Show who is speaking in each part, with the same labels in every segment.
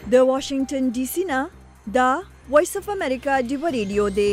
Speaker 1: د واشنگټن ډي سي نه دا وایس اف امریکا دی ریډیو دی.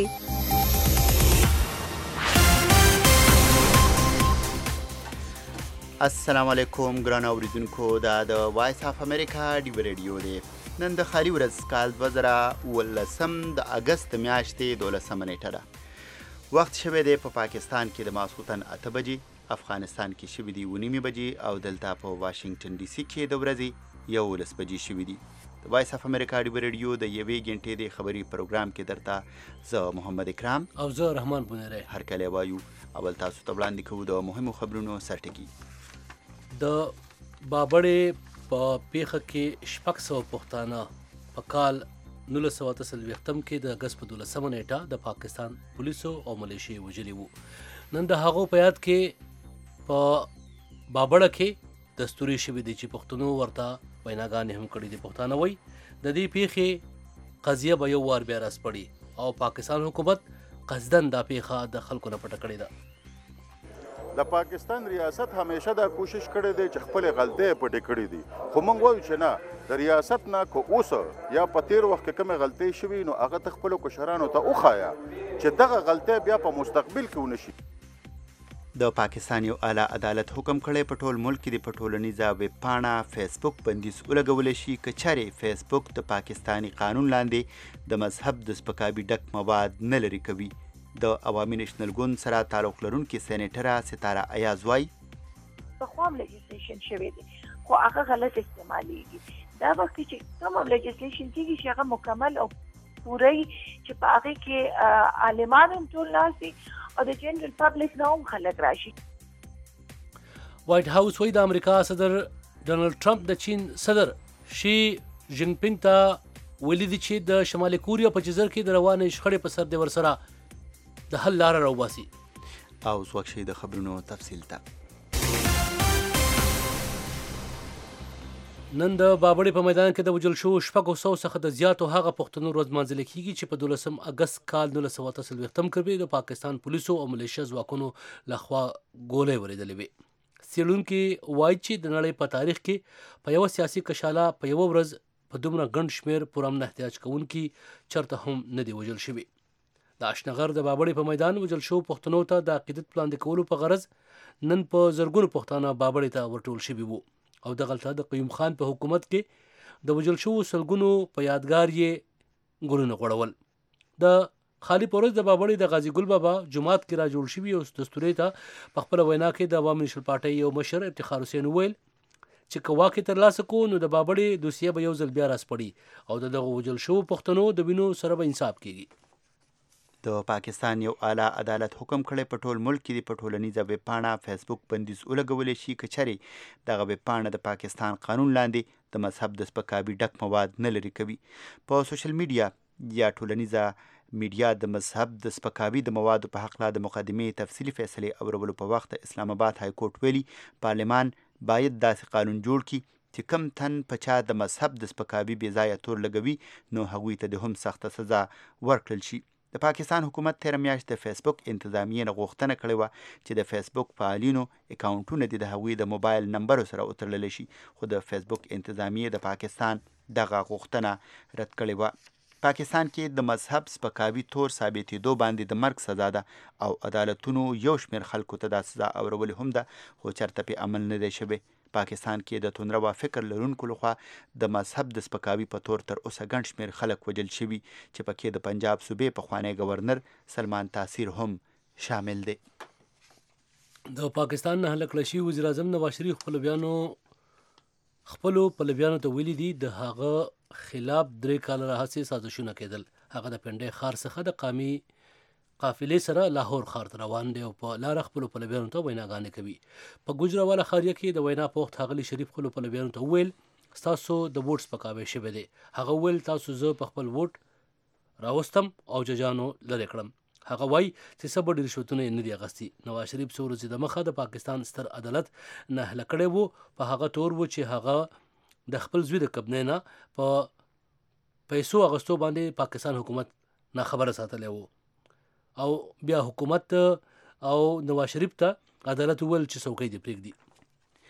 Speaker 2: السلام علیکم ګران اوریدونکو، دا د وایس اف امریکا دی ریډیو دی. نن د خالي ورځ کال 2019 د اگست میاشتې 12 نیټه ده. وخت شوی دی په پاکستان کې د ماسخوتن 8 بجې، افغانستان کې شوی دی 9 بجې او دلته په واشنگټن ډي سي کې د ورځې 11 بجې شوی دی. د وایس اف امریکا دی ریډیو د یوې غنټې د خبري پروګرام کې درته زه محمد اکرام
Speaker 3: او زه رحمان بونری
Speaker 2: هر کله وایو. اول تاسو ته وړاندې کوو د مهمو خبرونو سرټکی.
Speaker 3: د بابړې په پیښه کې 600 پښتانه په کال 1948 کې د اگست په 12 نیټه د پاکستان پولیسو او ملیشي وجلي وو. نن د هغو په یاد کې په بابړه کې دستوري شوی دی چې پښتنو ورته ویناګانې هم کړي دي. پښتانه وایي د دې پیښې قضیه به یو وار بیا راسپړي او پاکستان حکومت قصدن دا پیښه د خلکو نه پټه کړې ده.
Speaker 4: د پاکستان ریاست همیشه دا کوشش کړی دی چې خپل غلطۍ پټې کړې دي، خو موږ وایو چې نه، د ریاست نه که اوس یا په تیر وخت کې کومې غلطۍ شوي نو هغه ته خپلو کشرانو ته وښایه چې دغه غلطۍ بیا په مستقبل کې ونه شي.
Speaker 2: د پاکستان یو اعلی عدالت حکم کړی په ټول ملک کې د په ټولنیزه ویب پاڼه فیسبوک بندیز ولګولی شي که چېرې فیسبوک د پاکستاني قانون لاندې د مذهب د سپکاوي ډک مواد نه لرې کوي. د عوامي نېشنل ګوند سره تعلق لرونکې سینیټره ستاره ایاز وایي
Speaker 5: پخوا هم لیجسلیشن شوی دی خو هغه غلط استعمالیږي. دا وخت چې کوم لیجسلیشن کېږي چې هغه مکمل او پوره چې په هغې کې عالمان هم ټول ناست دي او د جنرال پبلک نه هم خلک راشي.
Speaker 3: وایټ هاوس وایي د امریکا صدر ډونالډ ټرمپ د چین صدر شي جین پینګ ته ویلي دي چې د شمالي کوریا په جزر کې د روانې شخړې په سر د ورسره د حل لاره راوباسي.
Speaker 2: او ځواک شي د خبرونو تفصیل ته.
Speaker 3: نن د بابړې په میدان کې د وژل شوو 600 څخه د زیاتو هغه پښتنو ورځ لمانځل کېږي چې په 12 اگست کال 1948 کې د پاکستان پولیسو او ملیشیا ځواکونو لخوا ګولۍ ورېدلې وې. څېړونکي وایي چې د نړۍ په تاریخ کې په یوه سیاسي کشاله په یوه ورځ په دومره ګڼ شمېر پرامن احتجاج کوونکي چېرته هم نه دي وژل شوي. د اشنغر د بابړې په میدان وژل شوو پښتنو ته د عقیدت وړاندې کولو په غرض نن په زرګونو پښتانه بابړې ته ورټول شوي وو او دغلته د قیوم خان په حکومت کې د وژل شوو سلګونو په یادګار یې ګلونه غوړول. د خالي په ورځ د بابړې د غازي ګل بابا جومات کې را جوړ شوي او دستوري ته په خپله وینا کې د عوامي نېشنل پارټۍ یو مشر افتخار حسین وویل چې که واک یې ترلاسه کړو نو د بابړې دوسیه به یو ځل بیا راسپړي او د دغو وژل شوو پښتنو د وینو سره به انصاف کېږي.
Speaker 2: د پاکستان یو اعلی عدالت حکم کړی په ټول ملک کې د په ټولنیزه ویب پاڼه فیسبوک بندیز ولګولی شي که چېرې دغه ویب پاڼه د پاکستان قانون لاندې د مذهب د سپکاوي ډک مواد نه لرې کوي. په سوشل میډیا یا ټولنیزه میډیا د مذهب د سپکاوي د موادو په هکله د مقدمې تفصیلي فیصلې اورولو په وخت اسلام آباد های کورټ ویلي پارلمان باید داسې قانون جوړ کړي چې کم تن په چا د مذهب د سپکاوي بې ځایه تور لګوي نو هغوی ته د هم سخته سزا ورکړل شي. د پاکستان حکومت تېره میاشت د فیسبوک انتظامیې نه غوښتنه کړې وه چې د فیسبوک فعالینو اکاونټونه د هغوی د موبایل نمبرو سره وتړلی شي، خو د فیسبوک انتظامیې د پاکستان دغه غوښتنه رد کړې وه. پاکستان کې د مذهب سپکاوي تور ثابتېدو باندې د مرګ سزا ده او عدالتونو یو شمېر خلکو ته دا سزا اورولې هم ده خو چېرته پې عمل نه دی شوی. پاکستان کې د توندروا فکر لرونکو لخوا د مذهب د سپکاوي په تور تر اوسه ګڼ شمېر خلک وژل شوي چې پکې د پنجاب صوبې پخوانی گورنر سلمان تاثیر هم شامل دی.
Speaker 3: د پاکستان نه هلک کړل شوي وزیر اعظم نواز شریف خپلو پلویانو ته ویلي دي د هغه خلاف 3 کاله راهیسې سازشونه کېدل. هغه د پنډۍ ښار څخه د قامي قافلې سره لاهور ښار ته روان دی او په لاره خپلو پلویانو ته ویناګانې کوي. په ګوجرانواله ښاریه کې د وینا په وخت ښاغلي شریف خپلو پلویانو ته وویل ستاسو د ووټ سپکاوی شوی دی. هغه وویل تاسو زه په خپل ووټ راوستم او ججانو لرې کړم. هغه وایي چې څه به ډېر رشوتونه یې نه دي اخیستي. نواز شریف څو ورځې د مخه د پاکستان ستر عدالت نهله کړی و په هغه تور و چې هغه د خپل زوی د کبنې نه په پیسو اخیستو باندې پاکستان حکومت ناخبره ساتلی و او بیا حکومت او نواز شریف ته عدالت وویل چې څوکۍ دې پرېږدي.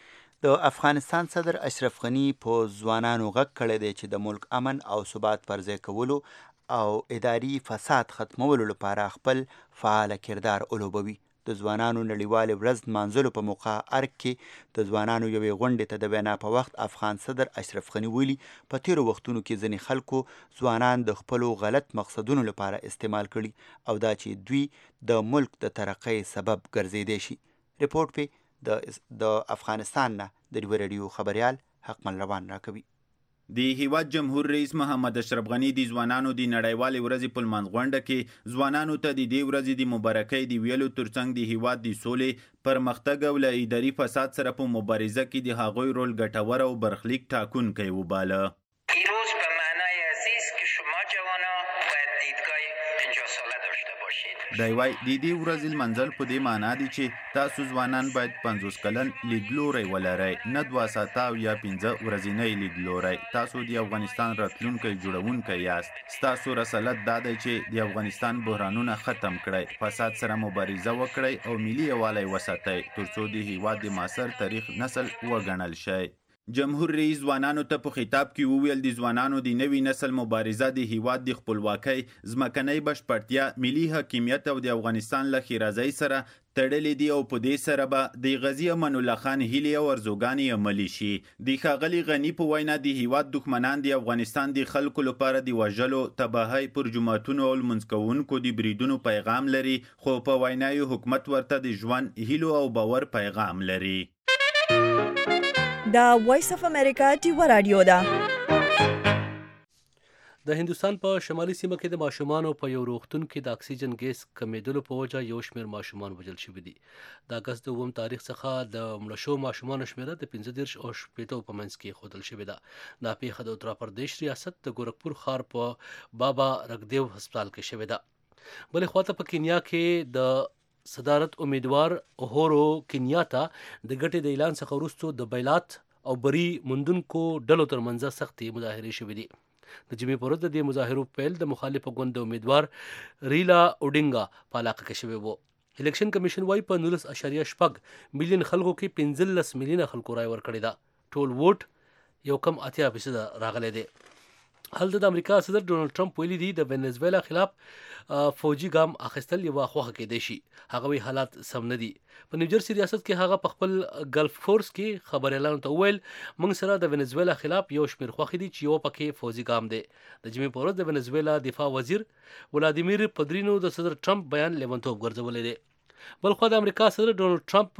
Speaker 2: د افغانستان صدر اشرف غنی په ځوانانو غږ کړی دی چې د ملک امن او ثبات پر ځای کولو او اداري فساد ختمولو لپاره خپل فعال کردار ولوبوي. د ځوانانو نړیوالې ورځ نمانځلو په موقع ارګ کې د ځوانانو یوې غونډې ته د وینا په وخت افغان صدر اشرف غنی ویلي په تیرو وختونو کې ځینې خلکو ځوانان د خپلو غلط مقصدونو لپاره استعمال کړي او دا چې دوی د ملک د ترقۍ سبب ګرځېدی شي. ریپورټ پې د افغانستان نه د ډیوه رادیو خبریال حقمل روان راکوي.
Speaker 6: د هیواد جمهور رئیس محمد اشرف غنی د ځوانانو د نړیوالې ورځې په لمانځ غونډه کې ځوانانو ته د دې ورځې د مبارکۍ د ویلو ترڅنګ د هیواد د سولې، پرمختګ او له اداري فساد سره په مبارزه کې د هغوی رول ګټور او برخلیک ټاکونکی وباله.
Speaker 7: امروز به معنای عزیز که شما جوانا باید دیدگاه 50 ساله داشته باشید.
Speaker 6: دی وای د دې ورځې لمانځل په دې معنا دی چې تاسو ځوانان باید 50 کلن لیدلوری ولرئ، نه 2 ساعته او یا 15 ورځنی لیدلوری. تاسو د افغانستان راتلونکی جوړونکی یاست. ستاسو رسالت دا دی چې د افغانستان بحرانونه ختم کړئ، فساد سره مبارزه وکړئ او ملي یووالی وساتئ ترڅو د هیواد د معاصر تاریخ نسل وګڼل شي. جمهور رئیس ځوانانو ته په خطاب کې وویل د ځوانانو د نوي نسل مبارزه د هیواد د خپلواکۍ، ځمکنۍ بشپړتیا، ملي حاکمیت او د افغانستان له ښېرازۍ سره تړلې دي او په دې سره به د غازي امان الله خان هیلې او ارزوګانې عملي شي. د ښاغلي غني په وینا د هیواد دښمنان د افغانستان د خلکو لپاره د وژلو، تباهۍ، پر جوماتونو او لمونځ کوونکو د بریدونو پیغام لري، خو په وینا یې حکومت ورته د ژوند، هیلو او باور پیغام لري.
Speaker 1: دا وایس اف امریکا ډیوه رادیو ده.
Speaker 3: د هندوستان په شمالي سیمه کې د ماشومانو په یو روغتون کې د اکسیجن ګیس کمیدلو په وجه یو شمېر ماشومان وژل شوي دي. د اګست د 2 تاریخ څخه د مړه شوو ماشومانو شمېره د 15 او 18 په منځ کې ښودل شوې ده. دا پیښه د اتر پردیش ریاست د ګورکپور ښار په بابا رګدیو هسپتال کې شوې ده. بلې خواته په کینیا کې د صدارت امیدوار اهورو کینیاتا د ګټې د اعلان څخه وروسته د بیلات او بری موندونکو ډلو ترمنځ سختې مظاهرې شوې دي. د جمعې په ورځ د دې مظاهرو پیل د مخالف ګوند د امیدوار ریلا اوډینګا په علاقه کې شوی و. الیکشن کمیشن وايي په 19.8 میلیون خلکو کې 15 میلیونه خلکو رای ورکړی ده. ټول ووټ یو کم 80% راغلی دی. هلته د امریکا صدر ډونالد ټرمپ ویلي دی د وینزویلا خلاف فوجي ګام اخیستل یوه خوښه کېدی شي. هغه وی حالات سم نه دي. په نیوجرسي ریاست کې هغه په خپل ګلف فورس کې خبريالانو ته وویل موږ سره د وینزویلا خلاف یو شمېر خوښې دي چې یو پکې فوجي ګام دی. د جمعې په ورځ د وینزویلا دفاع وزیر ولادیمیر پدرینو د صدر ټرمپ بیان لیونتوب ګرځولی دی. بلخوا د امریکا صدر ډونالد ټرمپ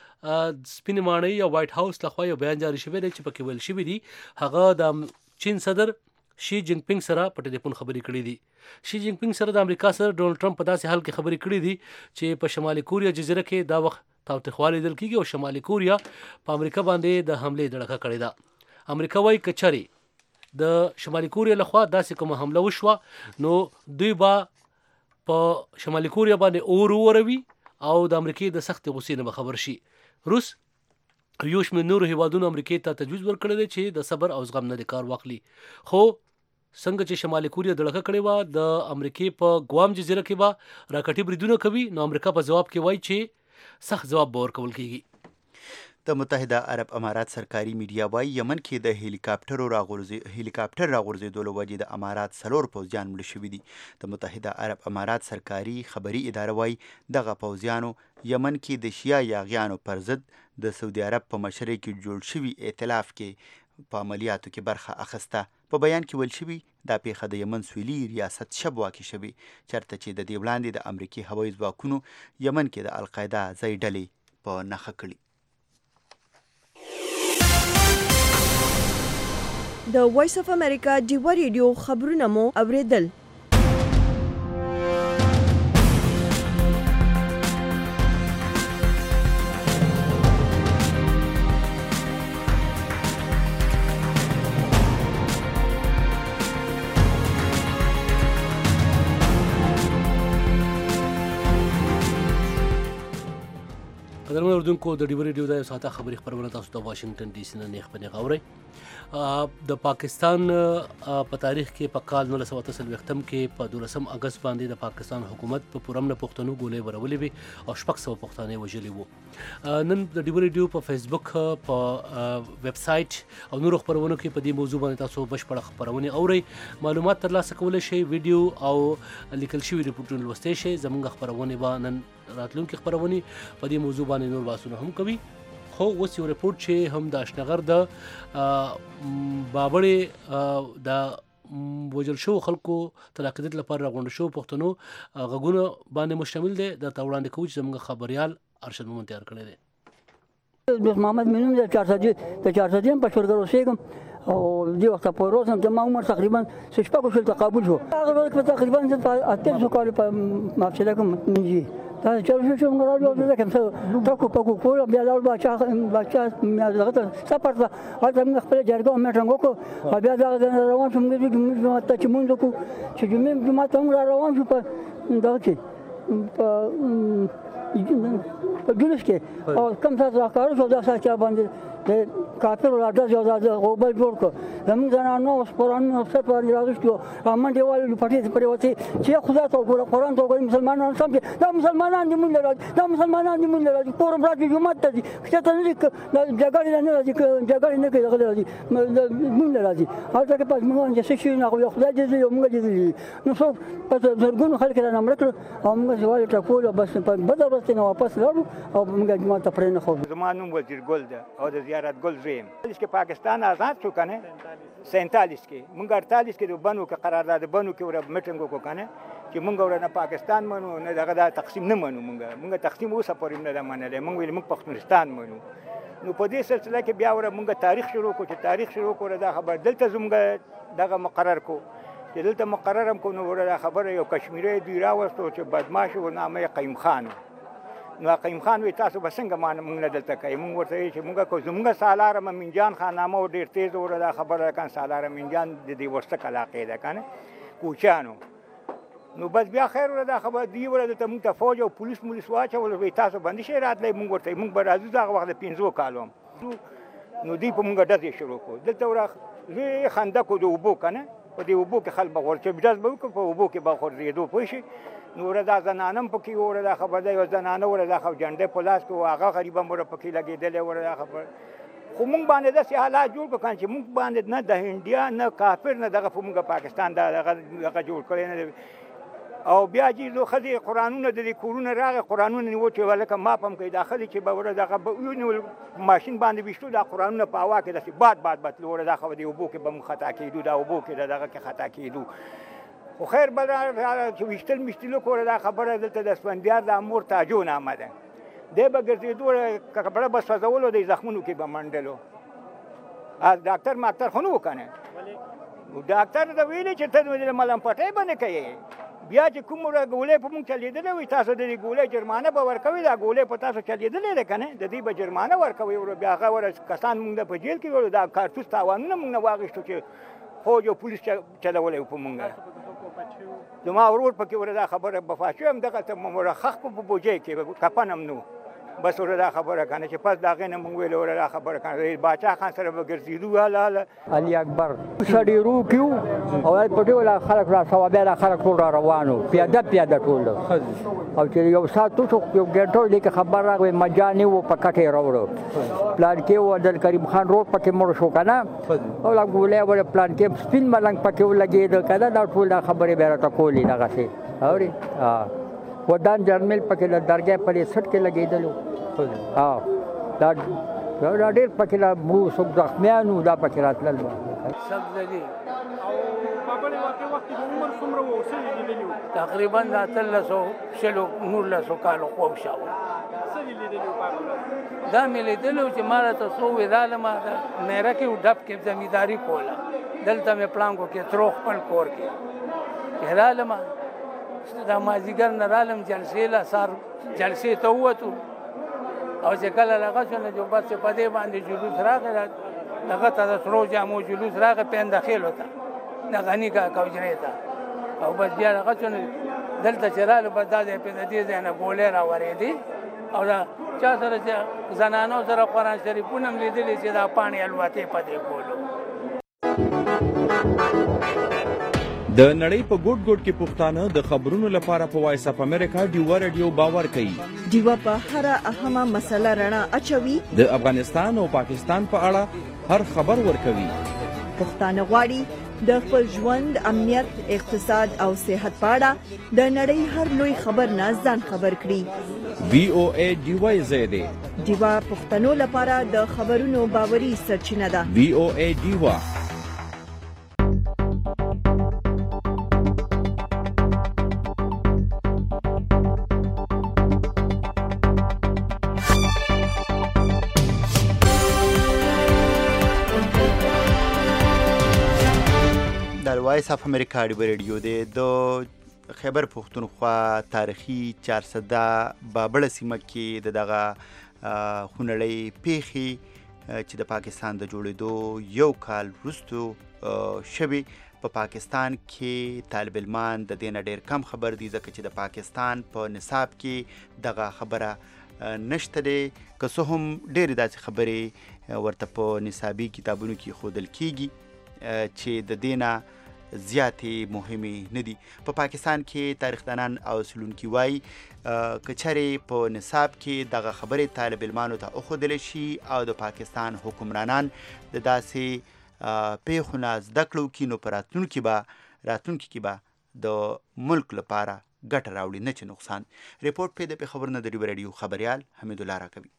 Speaker 3: سپینې ماڼۍ یا وایټ هاوس لخوا یو بیان جاری شوی دی چې پکې ویل شوي دي هغه د چین صدر شي جینګ پینګ سره په ټلیفون خبرې کړې دي. شي جینګ پینګ سره د امریکا صدر ډونالد ټرمپ په داسې حال کې خبرې کړې دي چې په شمالي کوریا جزیره کې دا وخت تاوتریخوالی لیدل کېږي او شمالي کوریا په امریکا باندې د حملې دړکه کړې ده. امریکا وايي که چرې د شمالي کوریا لخوا داسې کومه حمله وشوه نو دوی به په شمالي کوریا باندې اور وروي او د امریکې د سختې غوسې نه به خبر شي. روس یو شمېر نورو هیوادونو امریکې ته تجویز ورکړی دی چې د صبر او زغم نه د کار واخلي. خو څنګه چې شمالي کوریا دړکه کړې وه د امریکې په ګوام جزیره کې به راکټي بریدونه کوي نو امریکا په ځواب کې وایي چې سخت ځواب به ورکول کېږي.
Speaker 2: د متحده عرب امارات سرکاري میډیا وايي یمن کې د هلیکاپټر راغورځېدو له وجې د امارات 4 پوځیان مړه شوي دي. د متحده عرب امارات سرکاري خبري اداره وايي دغه پوځیانو یمن کې د شیا یاغیانو پر ضد د سعودي عرب په مشرۍ کې جوړ شوي ائتلاف کې په عملیاتو کې برخه اخیسته. په بیان کې ویل شوي دا پیښه د یمن سویلي ریاست شبوا کې شوې چېرته چې د دې وړاندې د امریکې هوایي ځواکونو یمن کې د القاعده ځای ډلې په نښه کړي.
Speaker 1: د وایس اف امریکا ډیوه ریډیو خبرونه مو اوریدل.
Speaker 3: قدرمن اوردونکو د ډیو ریډیو د یو ساعته خبري خبرونه تاسو د واشنگټن ډي سي نه نیخ پنه غوړی د پاکستان په تاریخ کې په کال 1948 کې په 12 اگست باندې د پاکستان حکومت په پرمنه پښتنو ګولې ورولې وي او شپږ سو پښتانه وژلي وو. نن د ډیو ریډیو په فیسبوک په ویب سټ او نور خبرونو کې په دې موضوع باندې تاسو بشپړ خبرونه اورئ. معلومات ترلاسه کولای شئ، ویډیو او لیکل شوی ریپورټونه لوستئ شئ. زموږ خبرونه به نن راتلونکي خبرونه په دې موضوع باندې نور باسونه هم کوي. خو اوس یو ریپورت چې هم د اشنغر د بابړې د وژل شو خلکو تر عقیدت لپاره راغونډ شو پښتنو غږونه باندې مشتمل دی. د وړاندې کوم چې زموږ خبريال ارشد مومن تیار کړی دی.
Speaker 8: دوست محمد مینوم د 400 په شورګر اوسېږم او دې وخت په روز هم ما عمر تقریبا شپږ شل تقابل شو. هغه وخت تقریبا د 800 کال په مافشله کوم منجي دا چې شو موږ راځو د کوم څه تاکو پکو کول بیا دا بچا مې دغه سفر ته هغه موږ خپل جرګه میټنګ وکړو. بیا دا روان شوم موږ ته چې موږ کو چې موږ ته روان شو په دغه کې په جلوس کې او کوم څه راکاره شو دا څه باندې د کافر راځي او دا غوبل جوړ کړ. زموږ زنانو قرآن څه په راغشتو امنډي والو پټې پرې وته چې خدا ته ګور قرآن ته ګور مسلمانانو سم دا مسلمانان دي مونږ راځي دا مسلمانان دي مونږ راځي قرآن راځي جمعه ته دي چې ته نه جګړه نه راځي جګړه نه کوي راځي مونږ راځي هغه کې پس موږ چې شي نه خو خدای دې یو موږ دې نو څو په زرګونو خلک را نمړ کړ او موږ ځوال ټکول بس په بدل ورته نه واپس لاړو او موږ جمعه ته پرې نه خو
Speaker 9: زمانو وزیر ګل ده او د زیارت ګل زویم چې پاکستان آزاد شو کنه 47 کې مونږ 48 کې د بنو کې قرارداد بنو کې ور میټینګ وکړو کنه چې مونږ ورنه پاکستان منو نه دغه تقسیم نه منو مونږ تقسیم اوسه پورې نه منل مونږ ویل مونږ پښتونستان منو. نو په دې سلسله کې بیا ور مونږ تاریخ شروع کو چې تاریخ شروع کړو دا خبر دلته زموږ دغه مقرر کو چې دلته مقرر هم کو نو ور خبره یو کشمیری دی راوستو چې بدمعش و نامه قیم خان. نو قیم خان وی تاسو بسنګ مان مونږ نه دلته کوي مونږ ورته چې مونږ کو زموږ سالار منجان خان نامه ډیر تیز ور دا خبره کان سالار منجان د دې ورسته علاقې ده کنه کوچانو. نو بس بیا خیر ور دا خبره دی ور د تم ته فوج او پولیس واچول وی تاسو باندې شي راتلې مونږ ورته مونږ به راځو دا وخت 15 کالو نو دی په مونږ دغه شروع کو دلته ور زی خندق د وبو کنه په دې وبو کې خلک بغور چې بجاز به په وبو کې بغور ریدو پوښي. نو ردا زنانم پکې وردا خبر دی زنانه وردا خو جنډه پلاس کو هغه غریبه مور پکې لګیدل وردا خبر خو مونږ باندې د سه حالات جوړ کړل چې مونږ باندې نه د انډیا نه کافر نه دغه مونږ پاکستان دغه جوړ کړی نه او بیا چې لو خدي قرانونه د کورونه راغه قرانونه نیو چې ولکه ما پم کې داخلي چې به وردا دغه یو ماشين باندې بيشتو د قرانونه په هوا کې د باد وردا خو دی وبو کې بم خطا کېدو دا وبو کې دغه کې خطا کېدو خو خیر بل چې وشتل مشتلو کوله دا خبره دلته د اسفندیار د امور تاجون آمده دی به ګرځېدو کبره بس فزولو د زخمونو کې به منډلو ډاکټر ماکټر خو نه وکنه ډاکټر دا ویلي چې ته د ملم پټۍ باندې کوي بیا چې کوم ګولې په مونږ چلیدلې وي تاسو د ګولې جرمانه به ورکوي دا ګولې په تاسو چلیدلې ده کنه د دې به جرمانه ورکوي او بیا هغه ور کسان مونږ په جیل کې ورو دا کارتوس تاوانونه مونږ نه واغښتو چې فوج او پولیس چلولې په مونږ زما ورور پکې وردا خبره بفاشو هم دغه ته مرخخ په بوجه کې کپنم نو بس وردا خبره کنه چې پس دا غنه مونږ ویل وردا خبره کنه باچا خان سره وګرځیدو حاله علي اکبر سړی رو کیو او پټي ولا خلک را ثوابه خلک ټول روانو پیاده ټول او چې یو سات تو یو ګټو لیک خبر راغی مجانی و پکټه راوړو پلان کې و د کریم خان روډ پکې مور شو کنه او لا ګولې ور پلان کې سپین ملنګ پکې ولګید کنه دا ټول خبره به راته کولی دغه شي اوري ودان جرمل پکې د درګه پرې سټ کې لګیدلو دا ډېر پکې لا مو سب زخمیانو دا پکې راتلل
Speaker 10: سب دي او بابل وخت د عمر څومره وو څه لیدلو تقریبا 300 شلو نور له سوکالو خوب شاو څه لیدلو بابل دا مې لیدلو چې ماره تاسو ویداله ما مېره کې ډب کې زمینداری کوله دلته مې پلانګو کې تروخ پل کور کې هلاله ما دا مازیګر نه رالم جلسې لا سار جلسې ته وته او چې کله لغه شنه جو بس په دې باندې جلوس راغی دغه ته سرو جامو جلوس راغی پیند خېل وته د غنی کا کوجرې ته او بس بیا هغه څنګه دلته چراله په داسې په دې ځای نه ګولې را ورېدي او دا چا سره چې زنانو سره قرآن شریفونه هم لیدلي چې دا پاڼې الوتې په دې کولو.
Speaker 11: د نړۍ په ګوټ ګوټ کې پښتانه د خبرونو لپاره په وایس اف امریکا ډیوا رادیو باور کوي.
Speaker 1: ډیوا په هر اهمه مسله رڼا اچوي.
Speaker 11: د افغانستان او پاکستان په اړه هر خبر ورکوي.
Speaker 1: پښتانه غواړي د خپل ژوند، امنیت، اقتصاد او صحت په اړه د نړۍ هر لوی خبر نه ځان خبر کړي.
Speaker 11: VOA ډیوا زیاده
Speaker 1: ډیوا پښتنو لپاره د خبرونو باوري سرچینه ده.
Speaker 11: VOA ډیوا.
Speaker 2: وایس اف امریکا ډیوا رادیو د خیبر پښتونخوا تاریخي 400 بابړه سیمه کې دغه خونړۍ پیښې چې د پاکستان د جوړېدو یو کال وروسته شوي په پاکستان کې طالب علمان د دې نه ډېر کم خبر دي، ځکه چې د پاکستان په نصاب کې دغه خبره نشته دی. که څه هم ډېرې داسې خبرې ورته په نصابي کتابونو کې ښودل کېږي چې د دې نه زیاتې مهمې نه دي. په پاکستان کې تاریخدانان او څېړونکي وایي که چېرې په نصاب کې دغه خبرې طالب علمانو ته وښودلی شي او د پاکستان حکمرانان د داسې پیښو نه زده کړه وکړي، نو په راتلونکي کې به د ملک لپاره ګټه راوړي، نه چې نقصان. ریپورټ پې د پېښور نه د ډیوا رادیو خبریال حمیدالله راکوي.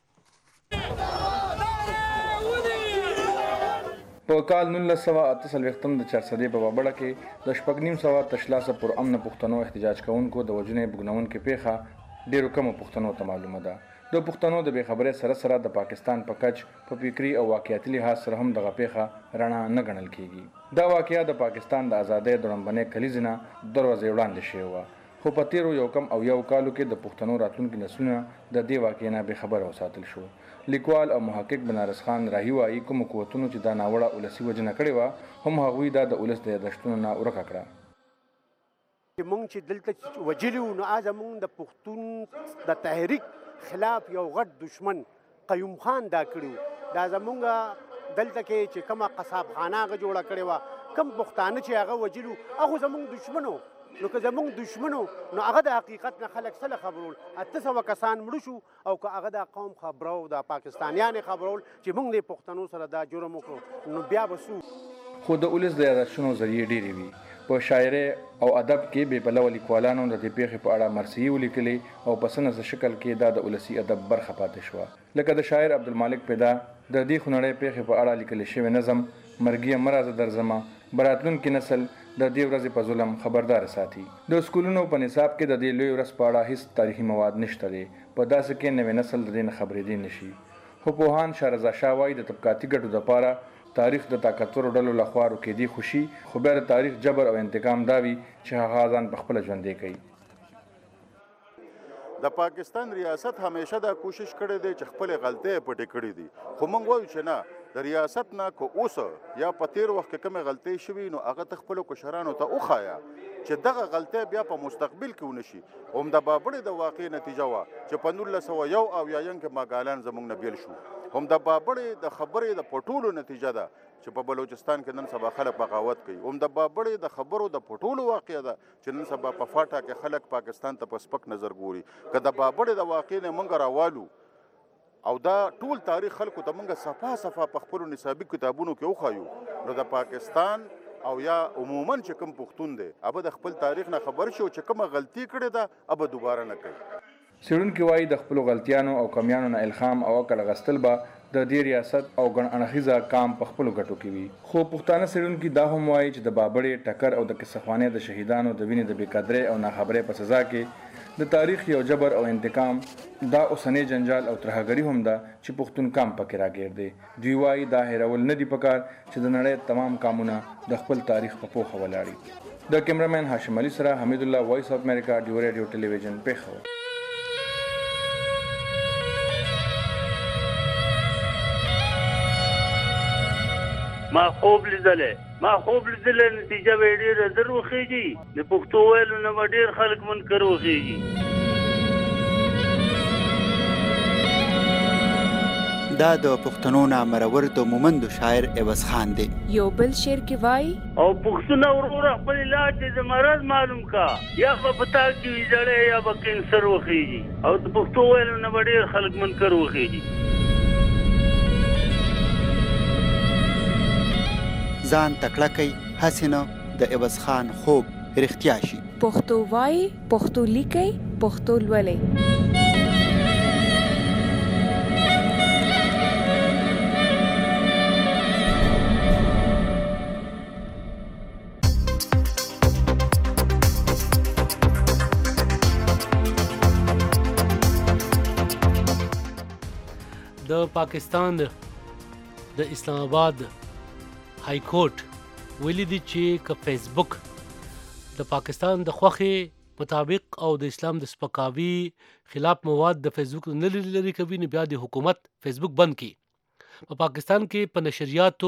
Speaker 12: په کال 1948 د 400 په بابړه کې د 6.5 تشلاسه پر امن پښتنو احتجاج کوونکو د وژنې بګنونکې پیښه ډېرو کمو پښتنو ته معلومه ده. د پښتنو د بې خبرۍ سره سره د پاکستان په کچ په فکري او واقعیتي لحاظ سره هم دغه پیښه رڼا نه ګڼل کېږي. دا واقعه د پاکستان د ازادۍ د لومړنۍ کلیزې نه دروازې وړاندې شوې وه، خو په تیرو یو کم او یو کالو کې د پښتنو راتلونکي نسلونه د دې واقعې نه بې خبره وساتل شو. لیکوال او محقق بنارس خان راهي وایي کومو قوتونو چې دا ناوړه ولسي وژنه کړې وه هم هغوی دا د ولس د یادښتونو نه ورکه کړه.
Speaker 13: مونږ چې دلته وجلي وو نو زمونږ د پښتون د تحریک خلاف یو غټ دشمن قیوم خان دا کړي وو. دا زمونږ دلته کې چې کومه قصابخانه هغه جوړه کړې وه، کم پښتانه چې هغه وجلي وو هغه زمونږ دشمنو. نو که زمونږ دشمنو نو هغه د حقیقت نه خلک سره خبرول 800 کسان مړه شو، او که هغه د قوم خبرو د پاکستانیانو خبرول چې موږ د پښتنو سره دا جرم وکړو نو بیا به سو.
Speaker 12: خو د ولس د یادښتونو ذریعې ډېرې وي. په شاعرۍ او ادب کې بې پلوه لیکوالانو د دې پیښې په اړه مرثیې ولیکلې او په سنز شکل کې دا د ولسي ادب برخه پاتې شوه. لکه د شاعر عبدالمالک پیدا د دې خونړۍ پیښې په اړه لیکل شوی نظم مرګیه مرازه درځمه براتلونکي نسل د دې ورځې په ظلم خبردار ساتي. د سکولونو په نصاب کې د دې لوی ورځ په اړه هیڅ تاریخي مواد نشته دی، په داسې کې نوی نسل د دې نه خبرېدی نشي. خو پوهان شاه شاه وایي د طبقاتي ګټو دپاره تاریخ د طاقتورو ډلو لخوا روکېدي خوشي، خو بیا د تاریخ جبر او انتقام دا وي چې هغه ځان په خپله ژوندی کوي.
Speaker 4: د پاکستان ریاست همیشه دا کوشش کړی دی چې خپل غلطۍ پټې کړې دي، خو موږ وایو چې نه، د ریاست نه که اوس یا په تیر وخت کې کومې غلطۍ شوي نو هغه ته خپلو کشرانو ته وښایه چې دغه غلطۍ بیا په مستقبل کې ونه شي. هم د بابړې د واقعې نتیجه وه چې په 1971 کې ماګالان زموږ نه بیل شو. هم د بابړې د خبرې د پټولو نتیجه ده چې په بلوچستان کې نن سبا خلک بغاوت کوي. هم د بابړې د خبرو د پټولو واقعه ده چې نن سبا په فاټا کې خلک پاکستان ته په سپک نظر ګوري. که د بابړې د واقعې نه موږ راوالو او دا ټول تاریخ خلکو ته موږ صفا په خپلو نصابي کتابونو کې وښایو نو د پاکستان او یا عموما چې کوم پښتون دی ابه د خپل تاریخ نه خبر شي او چې کومه غلطي کړې ده ابه دوباره نه کوي.
Speaker 12: څېړونکي وایي د خپلو غلطیانو او کمیانو نه الهام او عقل غستل به د دې ریاست او ګڼ اړخیزه کام په خپلو ګټو کې وي. خو پښتانه څېړونکي دا هم وایي چې د بابړې ټکر او د قصهخوانۍ د شهیدانو د وینې د بېقدرۍ او ناخبرۍ په سزا کې د تاریخ یو جبر او انتقام دا اوسنی جنجال او ترهګري هم ده چې پښتون کام پکې راګیر دی. دوی وایي دا هېرول نه دي پکار چې د نړۍ تمام کامونه د خپل تاریخ په پوهه ولاړي. د کیمرامین هاشم علي سره حمید الله، وایس اف امریکا، ډیوا رادیو ټلویزیون، پېښور.
Speaker 14: ما خوب لیدلې نتیجه به ډېره زر وخېږي. د پښتو ویلو نه به ډېر خلک منکر وخېږي.
Speaker 2: دا د پښتنو نامرور د مومندو شاعر عوض خان دی.
Speaker 15: یو بل شعر کې وایي
Speaker 14: او پښتون وروره خپل علاج د مرض معلوم کا یا په پتا کې ویځړې یا په کینسر وخیږي او د پښتو ویلو نه ډېر خلک منکر وخیږي.
Speaker 2: ځان تکړه کوي هسې نه د عوض خان خوب رښتیا شي.
Speaker 15: پښتو وایي، پښتو لیکي، پښتو لولي.
Speaker 3: د پاکستان د اسلام آباد های کورټ ویلي دي چې که فیسبوک د پاکستان د خوښې مطابق او د اسلام د سپکاوي خلاف مواد د فیسبوک نه لري کوي نو بیا د حکومت فیسبوک بند کړي. په پاکستان کې په نشریاتو،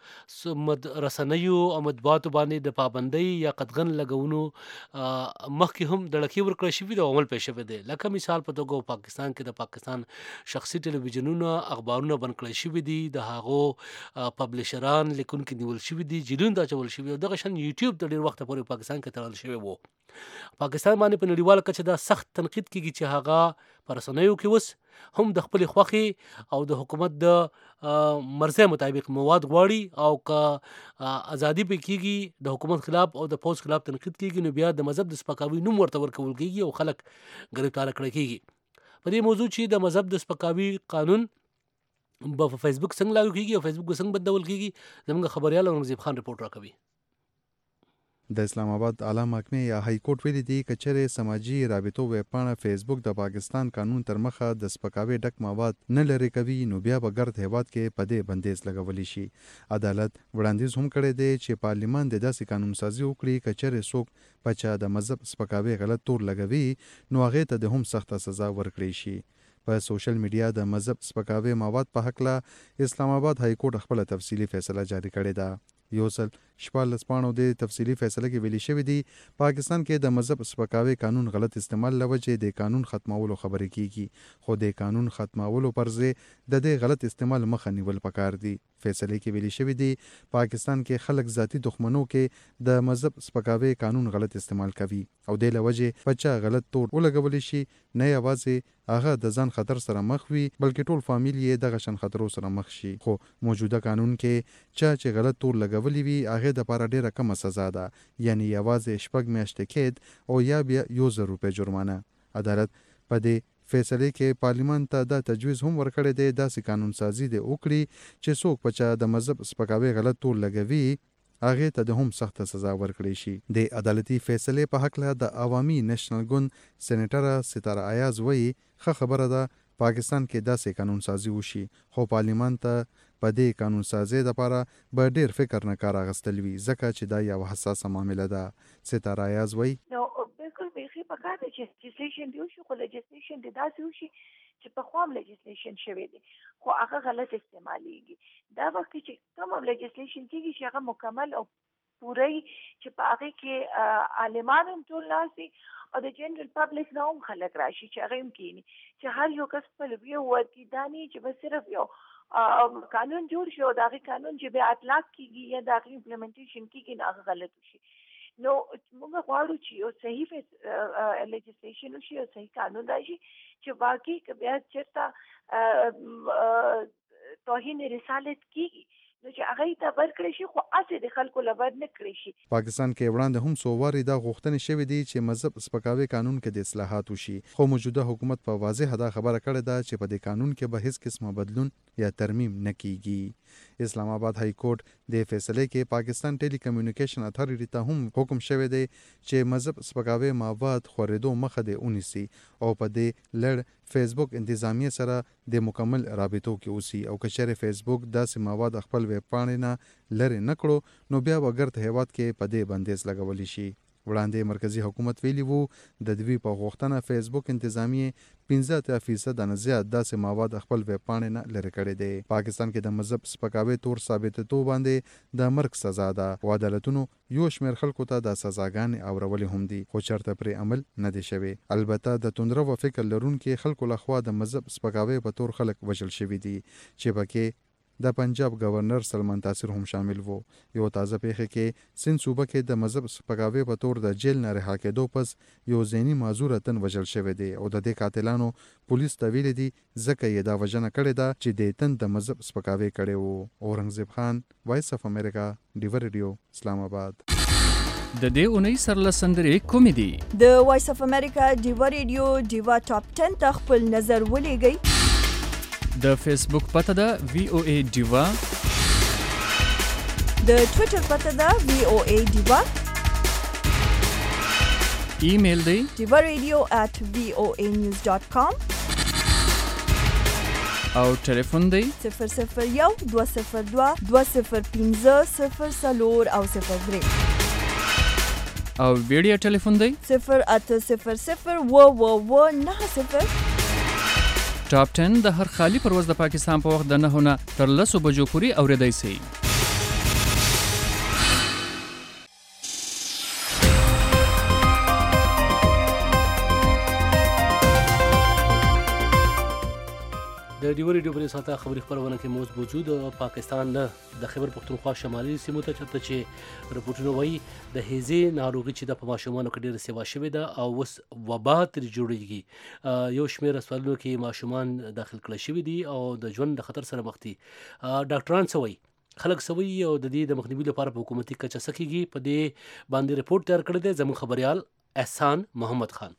Speaker 3: رسنیو او مطبوعاتو باندې د پابندۍ یا قدغن لګونو مخکې هم دړکې ورکړل شوي دي او عمل پرې شوی دی. لکه مثال په توګه پاکستان کې د پاکستان شخصي ټلویزیونونه، اخبارونه بند کړل شوي دي، د هغو پبلشران لیکونکي نیول شوي دي، جیلونو ته اچول شوي دي. دغه شان یوټیوب د ډېر وخته پورې پاکستان کې تړل شوی و. پاکستان باندې په نړیواله کچه دا سخت تنقید کیږي چې هغه په رسنیو کې اوس هم د خپلې خوښې او د حکومت د مرزي مطابق مواد غواړي او که ازادي پې کیږي د حکومت خلاف او د پوز خلاف تنقید کیږي نو بیا د مذهب د سپکاوي نوم ورته ورکول کیږي او خلک ګرفتار کړي کیږي. په دې موضوع چې د مذهب د سپکاوي قانون په فیسبوک څنګه لاګو کیږي او فیسبوک څنګه بدلول کیږي زموږ خبريال نظیب خان رپورټ راکوي.
Speaker 16: د اسلام آباد اعلی محکمې یا های کورټ ویلي دي که چیرې سماجي رابطو ویبپاڼه فیسبوک د پاکستان قانون تر مخه د سپکاوي ډک مواد نه لرې کوي نو بیا به ګرد هیواد کې په دې بندیز لګولی شي. عدالت وړاندیز هم کړی دی چې پارلیمان د داسې قانون سازي وکړي که چیرې څوک په چا د مذهب سپکاوي غلط تور لګوي نو هغې ته د هم سخته سزا ورکړي شي. په سوشل میډیا د مذهب سپکاوي مواد په هکله اسلام آباد های کورټ خپله تفصیلي فیصله جاری کړې ده. یو سل 14 پاڼو د تفصیلي فیصله کې ویلي شوی دی پاکستان کې د مذهب سپکاوي قانون غلط استعمال لوجې د قانون ختمولو خبرې کیږي خو د قانون ختمولو پر ځای د دې غلط استعمال مخه نیول پکار دي. فیصله کې ویلي شوی دی پاکستان کې خلک ذاتی دښمنو کې د مذهب سپکاوي قانون غلط استعمال کوي او د لوجې پچا غلط تور ولګول شي نه یوازې هغه د ځان خطر سره مخ وي بلکې ټول فامیل یې دغه شان خطرو سره مخ شي. خو موجوده قانون کې چې غلط تور لګولې وي هغه د لپاره ډیره کمه سزا ده یعنی یوازې 6 میاشتې قید او یا بیا 1000 روپۍ جرمانه. عدالت په دې فیصله کې پارلیمان ته دا تجویز هم ورکړی دی داسې قانون سازي دی وکړي چې څوک په چا د مذهب سپکاوي غلط تور لګوي هغې ته د هم سخته سزا ورکړی شي. د عدالتي فیصلې په هکله د عوامي نیشنل ګوند سېنیټره ستاره ایاز وایي ښه خبره ده پاکستان کې داسې قانون سازي وشي خو پارلیمان ته په دې قانون سازي لپاره به ډېر فکر نه کار اخیستل وي ځکه چې دا یو حساسه معامله ده. ستاره ایاز وایي
Speaker 5: بالکل بیخي پکار دی چې لیجسلیشن دی وشي خو لیجسلیشن دی داسې وشي چې په خوا هم لیجسلیشن شوی دی خو هغه غلط استعمالیږي. دا وخت چې کوم لیجسلیشن کېږي چې هغه مکمل او پوره چې په هغې کې عالمان هم ټول ناست وي او د جنرال پبلک نه هم خلک راشي چې هغه هم کښېني چې هر یو کس خپل ویو ورکړي دا نه چې بس صرف یو قانون جوړ شي او د هغې قانون چې بیا اطلاق کېږي یا د هغې امپلیمنټیشن کېږي نو هغه غلط وشي. نو موږ غواړو چې یو صحیح لیجسلیشن وشي او صحیح قانون راشي چې واقعي که بیا چېرته توهین رسالت کېږي نو چې هغه ته ورکړی شي خو هسې د خلکو له ور نه کړی شي.
Speaker 16: پاکستان کې وړاندې هم څو وارې دا غوښتنې شوې دي چې مذهب سپکاوي قانون کې د اصلاحات وشي خو موجوده حکومت په واضح دا خبره کړې ده چې په دې قانون کې به هیڅ قسمه بدلون یا ترمیم نه کیږي. اسلام آباد های کورټ د فیصله کې پاکستان ټیلی کمیونیکیشن اتھارټي ته هم حکم شوی دی چې مذهب سپکاوي مواد خورېدو مخه دې ونیسي او په دې لړ فیسبوک انتظامیه سره د مکمل رابطو کې اوسي او که چېرې فیسبوک داسې مواد خپل ویب پاڼې نه لرې نه کړو نو بیا به ګرد هیواد کې په دې بندیز لګولی شي. وړاندې مرکزی حکومت ویلي وو د دوی په غوښتنه فیسبوک انتظامیه 15% نه زیات داسې مواد خپل ویب پاڼې نه لرې کړي دي. پاکستان کې د مذهب سپکاوي تور ثابتېدو باندې د مرګ سزا ده او عدالتونو یو شمېر خلکو ته د سزاګانې اورولې هم دي خو چېرته پرې عمل نه دی شوی. البته د توندرو فکر لرونکي خلکو لخوا د مذهب سپکاوي په تور خلک وژل شوي دي چې پکې د پنجاب گورنر سلمان تاثیر هم شامل وو. یو تازه پیښه کې سند صوبه کې د مذهب سپکاوي په تور د جیل نه رها کېدو پس یو ذهني معذور تن وژل شوی دی او د دې قاتلانو پولیس ته ویلي دي ځکه یې دا وژنه کړې ده چې د تن د مذهب سپکاوي کړی وو. اورنګزیب خان، وایس اف امریکا، ډیور ریډیو، اسلام آباد.
Speaker 17: د دې اونۍ سرلسندرې کومې دي؟
Speaker 1: د وایس اف امریکا ډیور ریډیو ډیوا ټاپ 10 ته خپل نظر ولېږئ.
Speaker 17: د فیسبوک پته ده VOA ډیوا.
Speaker 1: د ټویټر پته ده VOA ډیوا.
Speaker 17: ایمیل دی
Speaker 1: divaradio@voanews.com.
Speaker 17: او ټلیفون دی
Speaker 1: 001 202 205 0 او 03.
Speaker 17: او ویډیو ټلیفون دی
Speaker 1: 0800 90.
Speaker 17: ټاپ 10 د هر خالی پرواز د پاکستان په وخت د 9 نه تر 10 بجو پورې اوریدای شي.
Speaker 3: د ډیور ریډیو په ساته خبري خبرونه کې موږ موجود پاکستان نه د خیبر پختونخوا شمالي سیمو ته چرته چې رپورټونه وایي د هیزي ناروغي چې د په ماشومانو کې ډېره سیوا شوې ده او اوس وبا ترې جوړېږي. یو شمېر هسپتالونو کې ماشومان داخل کړای شوي دي او د ژوند د خطر سره مخ دي. ډاکټران څه وایي، خلک څه وایي او د دې د مخنیوي لپاره په حکومتي کچه څه کېږي، په دې باندې رپورټ تیار کړی دی زموږ خبریال احسان محمد خان.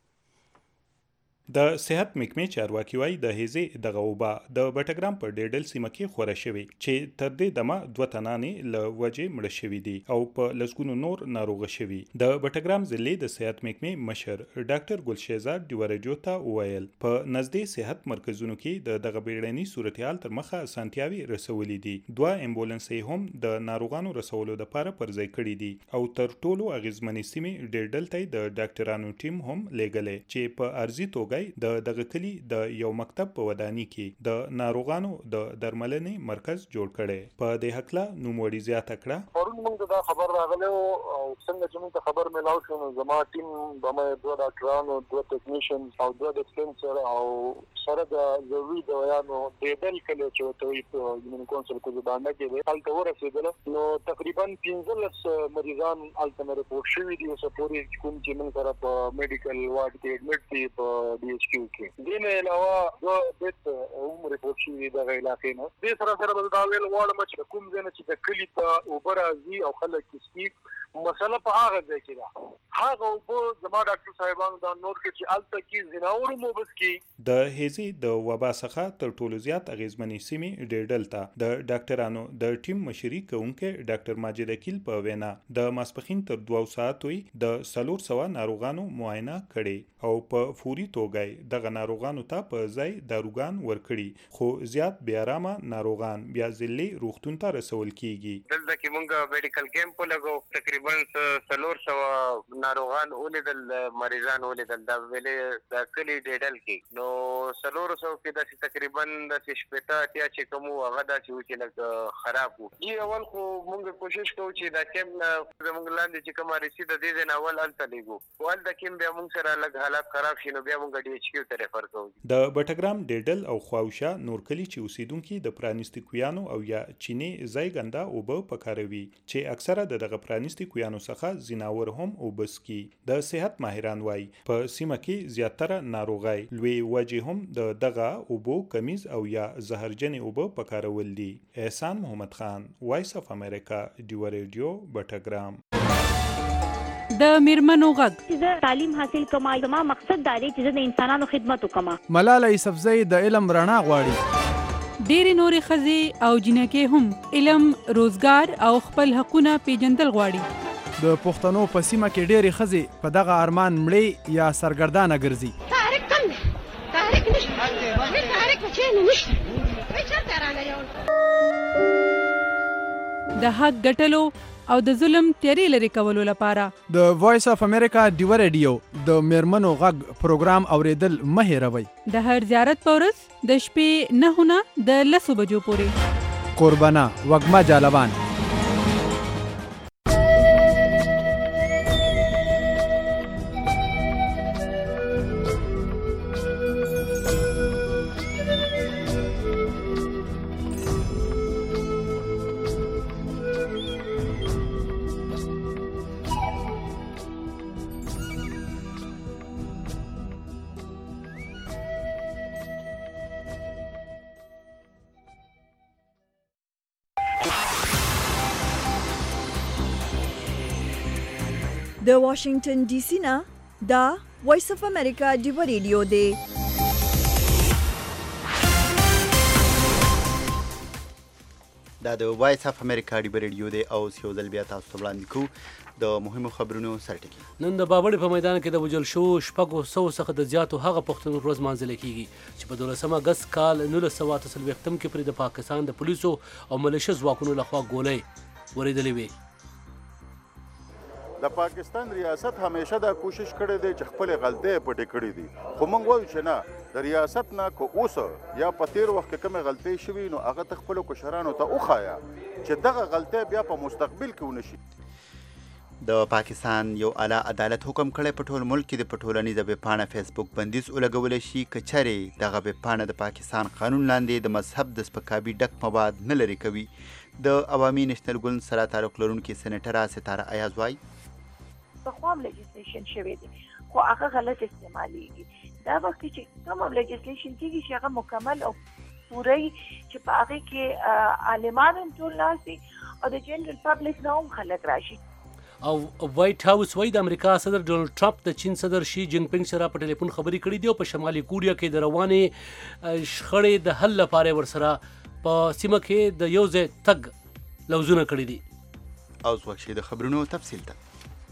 Speaker 18: د صحت محکمې چارواکي وایي د هیزي دغه وبا د بټګرام په ډیډل سیمه کې خوره شوې چې تر دې دمه 2 تنانې له وجې مړه شوي دي او په لسګونو نور ناروغه شوي. د بټګرام ضلع د صحت محکمې مشر ډاکټر ګلشهزاد ډیورجو ته وویل په نږدې صحت مرکزونو کې د دغه بیړني صورتحال تر مخه اسانتیاوي رسولې دي. 2 امبولانسې هم د ناروغانو رسولو لپاره پرځای کړي دي او تر ټولو اغیزمنې سیمې ډیډل ته د ډاکټرانو ټیم هم لېږلی چې په ارزي توګه د دغه کلی د یو مکتب په ودانۍ کې د ناروغانو د درملنې مرکز جوړ کړي. په دې حقله نوموړي زیاته کړه
Speaker 19: پرون موږ دا خبر راغلی او څنګه چې موږ خبر ملاو شو نو زما ټیم به 2 ډاکټرانو 2 ټیکنیشنز او 2 ډسپنسر او سره د ضروري دوايانو ډیډل کلی چې وتوي په یمن کونسل کې باندې کې هلته ورسېدل نو تقریبا 15 مریضان هلته رپورټ شوي دي او سپوري کوم چې موږ سره په میډیکل وارډ کې اډمټ دي په DHQ کې. دین علاوه د بیت عمر رپورټ شوی د علاقې نه د سره د داویل واړه چې کوم ځای چې د کلی ته اوبرازي او خلک کې مسله په هغه ځای کې ده هغه په زما ډاکټر صاحبانو دا نور کې چې الته کې زناور مو بس کې
Speaker 18: د هیزي د وبا څخه تر ټولو زیات اغیزمنې سیمې ډیډل ته د ډاکټرانو د ټیم مشري کوونکې ډاکټر ماجد اکیل په وینا د ماسپخین تر 2 ساعتوي د 400 ناروغانو معاینه کړي او په فوري توګه دغه ناروغانو ته په ځای داروګان ورکړي خو زیات بیا رامه ناروغان بیا ځلې روغتون ته رسول کیږي.
Speaker 20: دلته کې مونږ میډیکل کیمپ لګو تقریبا 400 ناروغان ولیدل مریضان ولیدل دا ویلې د کلی ډیډل کې نو 400 کې د تقریبا د شپته اتیا چې کوم هغه د چې لګ خراب وو. یي اول خو مونږ کوشش کوو چې دا کیمپ مونږ لاندې چې کومه رسید د دې نه اول الته لګو ول د کیمپ بیا مونږ سره لګ حالات خراب شي نو بیا مونږ DHQ ته ریفر کوو.
Speaker 18: د بټګرام ډیډل او خواوشا نور کلی چې اوسیدونکو د پرانیستي کویانو او یا چینی ځای ګندا او به پکاروي چې اکثره دغه پرانیستي کویانو څخه زیناور هم او بس کی. د صحت ماهران وای په سیمه کې زیاتره ناروغي لوی وجه هم دغه او بو کمیز او یا زهرجن او به پکارول دي. احسان محمد خان، وایس اف امریکا، ډیور ریډیو، بټګرام.
Speaker 21: د میرمنو غږ
Speaker 22: چې تعلیم حاصل کما زما مقصد دا دی چې د انسانانو خدمت وکما.
Speaker 23: ملاله یوسفزۍ د علم رڼا غواړي.
Speaker 21: ډېری نورې ښځې او جنکې هم علم، روزګار او خپل حقونه پیژندل غواړي.
Speaker 23: د پښتنو په سیمه کې ډېرې ښځې په دغه ارمان مړې یا سرګردانه ګرځي.
Speaker 22: تحریک کم دی، تحریک نشته، تحریک بچی نشته، چرته راغلی
Speaker 21: د حق ګټلو او د ظلم تیری لري کولو لپاره
Speaker 23: د وایس اف امریکا ډیو ریډیو د میرمنو غږ پروګرام اوریدل مه هېروئ.
Speaker 21: د هر زیارت په ورځ د شپې 9 نه د 10 بجو پورې.
Speaker 23: قربانه وږمه جالبان.
Speaker 1: د واشنگټن ډي سي نه دا وایس اف امریکا ډیو ریډیو دی.
Speaker 2: دا د وایس اف امریکا ډیو ریډیو دی او یو ځل بیا تاسو ته وړاندې کوو د مهمو خبرونو سرټکی.
Speaker 3: نن د بابړې په میدان کې د وژل شو 600 څخه د زیاتو هغه پښتون ورځ مانځل کیږي چې په 12 اگست کال 1940 کې پر د پاکستان د پولیسو او ملیشیا ځواکونو لخوا ګولۍ ورېدلې وې.
Speaker 4: د پاکستان ریاست همیشه دا کوشش کړی دی چې خپل غلطۍ پټې کړې دي، خو موږ وایو چې نه، د ریاست نه که اوس یا په تیر وخت کې کومې غلطۍ شوي نو هغه ته خپلو کشرانو ته وښایه چې دغه غلطۍ بیا په مستقبل کې ونه شي.
Speaker 2: د پاکستان یو اعلی عدالت حکم کړی په ټول ملک کې د ټولنیزه ویبپاڼه فیسبوک بندیز ولګولی شي که چیرې دغه ویبپاڼه د پاکستان قانون لاندې د مذهب د سپکاوي ډک مواد نه لرې کوي. د عوامي نېشنل ګوند سره تعلق لرونکې سینیټره ستاره ایاز وایي
Speaker 5: پخوا هم لیجسلیشن شوی دی خو هغه غلط استعمالیږي. دا وخت چې کوم لیجسلیشن کېږي چې هغه مکمل او پوره چې په هغې کې عالمان هم ټول ناست دي او د جنرال پبلک نه هم خلک راشي.
Speaker 3: او وایټ هاوس وایي د امریکا صدر ډونالډ ټرمپ د چین صدر شي جینګ پینګ سره په ټلیفون خبرې کړې دي او په شمالي کوریا کې د روانې شخړې د حل لپاره ورسره په سیمه کې د یو ځای تګ لوزونه کړي دي.
Speaker 2: اوس وخت شي د خبرونو تفصیل ته.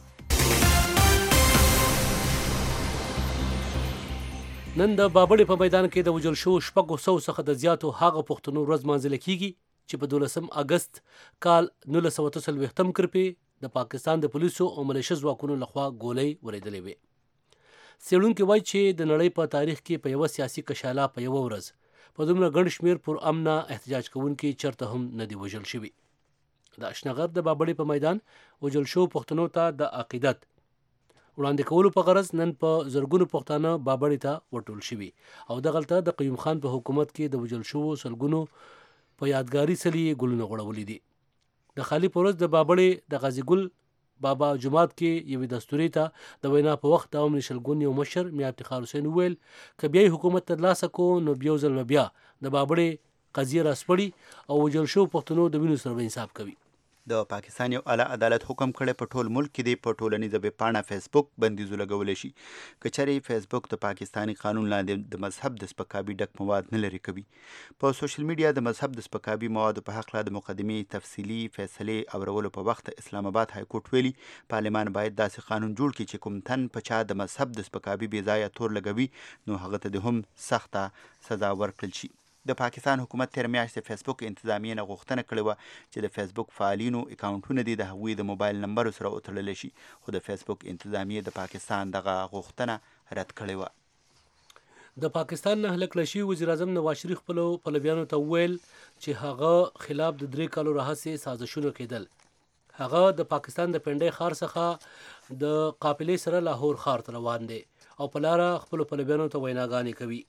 Speaker 3: نن د بابړې په میدان کې د وژل شو 600 څخه د زیاتو هغه پښتنو ورځ مانځل کیږي چې په 12 اگست کال 1940 کې د پاکستان د پولیسو او ملیشیا ځواکونو لخوا ګولۍ ورېدلې وې. څېړونکي وایي چې د نړۍ په تاریخ کې په یوه سیاسي کشاله په یوه ورځ په دومره ګڼ شمېر پر امنه احتجاج کوونکي چېرته هم نه دي وژل شوي. د اشنغر د بابړې په میدان وژل شو پښتنو ته د عقیدت وړاندې کولو په غرض نن په زرګونو پښتانه بابړې ته ورټول شوي او دغلته د قیوم خان په حکومت کې د وژل شوو سلګونو په یادګاري څلي ګلونه غوړولي دي. د خالي په ورځ د بابړې د غازي ګل بابا جماعت کې یوې دستوري ته د وینا په وخت د نېشنل ګوند یو مشر میا افتخار حسین وویل که بیا حکومت ترلاسه کو نو بیا ځل بیا د بابړې قضیه راسپړي او وژل شوو پښتنو د وینو سره انصاف کوي.
Speaker 2: د پاکستان یو اعلی عدالت حکم کړی په ټول ملک کې د ټولنیزه ویبپاڼه فیسبوک بندیز ولګولی شي که چیرې فیسبوک د پاکستاني قانون لاندې د مذهب د سپکاوي ډک مواد نه لرې کوي. په سوشل میډیا د مذهب د سپکاوي موادو په هکله د مقدمې تفصیلي فیصلې اورولو په وخت اسلام آباد های کورټ ویلي پارلمان باید داسې قانون جوړ کړي چې کوم تن په چا د مذهب د سپکاوي بې ځایه تور لګوي نو هغه ته د هم سخته سزا ورکړل شي. د پاکستان حکومت تیر میاشت د فیسبوک انتظامیې نه غوښتنه کړې وه چې د فیسبوک فعالینو اکاونټونه دي د هغوی د موبایل نمبرو سره وتړلی شي خو د فیسبوک انتظامیې د پاکستان دغه غوښتنه رد کړې وه.
Speaker 3: د پاکستان نه هلک شوي وزیر اعظم نواز شریف خپلو پلویانو ته وویل چې هغه خلاف د 3 کالو راهیسې سازشونه کېدل. هغه د پاکستان د پنډۍ ښار څخه د قافلې سره لاهور ښار ته روان دی او په لاره خپلو پلویانو ته ویناګانې کوي.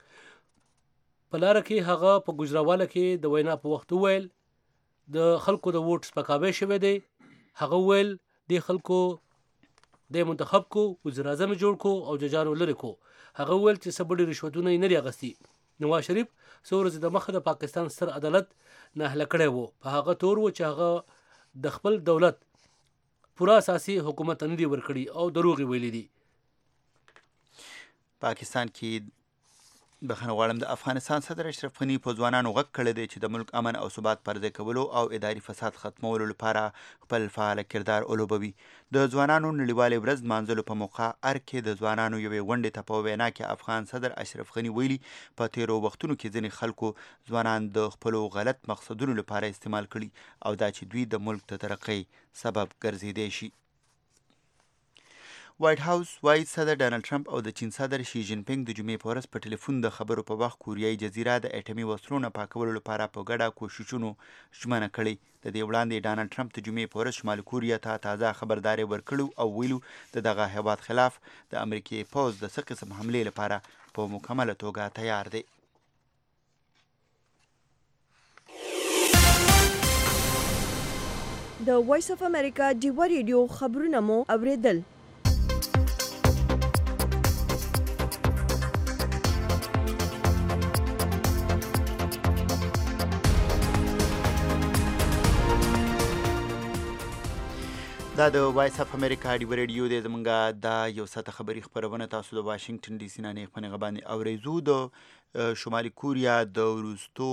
Speaker 3: په لاره کې هغه په ګجراواله کې د وینا په وخت وویل د خلکو د ووټ سپکاوی شوی دی. هغه وویل د خلکو د منتخب کو وزیر اعظم جوړ کو او ججانو لري کو. هغه وویل چې سبډي رشوتونه یې نه لري اغستي. نواز شریف څو ورځې د مخه د پاکستان ستر عدالت ناهله کړی وو په هغه تور و چې هغه د خپل دولت پوره اساسي حکومت نه دی ورکړي او دروغ ویلي دي.
Speaker 2: پاکستان کې بخښنه غواړم. د افغانستان صدر اشرف غني په ځوانانو غږ کړی دی چې د ملک امن او ثبات پر ځای کولو او اداري فساد ختمولو لپاره خپل فعال کردار ولوبوي. د ځوانانو نړیوالې ورځ لمانځلو په موقع کې د ځوانانو یوې غونډې ته په وینا کې افغان صدر اشرف غني ویلي په تیرو وختونو کې ځینې خلکو ځوانان د خپلو غلط مقصدونو لپاره استعمال کړي او دا چې دوی د ملک د ترقۍ سبب ګرځېدی شي. وایټ هاوس وایي صدر ډانلډ ټرمپ او د چین صدر شي جین پینګ د جمعې په ورځ په ټلیفون د خبرو په وخت کوریایي جزیره د اټومي وسلو نه پاکولو لپاره په ګډه کوښښونو ژمنه کړې. د دې وړاندې ډانلډ ټرمپ د جمعې په ورځ شمالي کوریا ته تازه خبرداری ورکړو او ویلو د دغه هیواد خلاف د امریکې پوځ د څه قسم حملې لپاره په مکمله توګه تیار دی.
Speaker 1: د وایس اف امریکا ډیوا ریډیو خبرونه مو اوریدل.
Speaker 2: دا د وایس اف امریکا ډیوا ریډیو دی. زمونږ دا یو ساعته خبري خپرونه تاسو د واشنگټن ډي سي نه نیغ په نیغه باندې اورئ. د شمالي کوریا د وروستو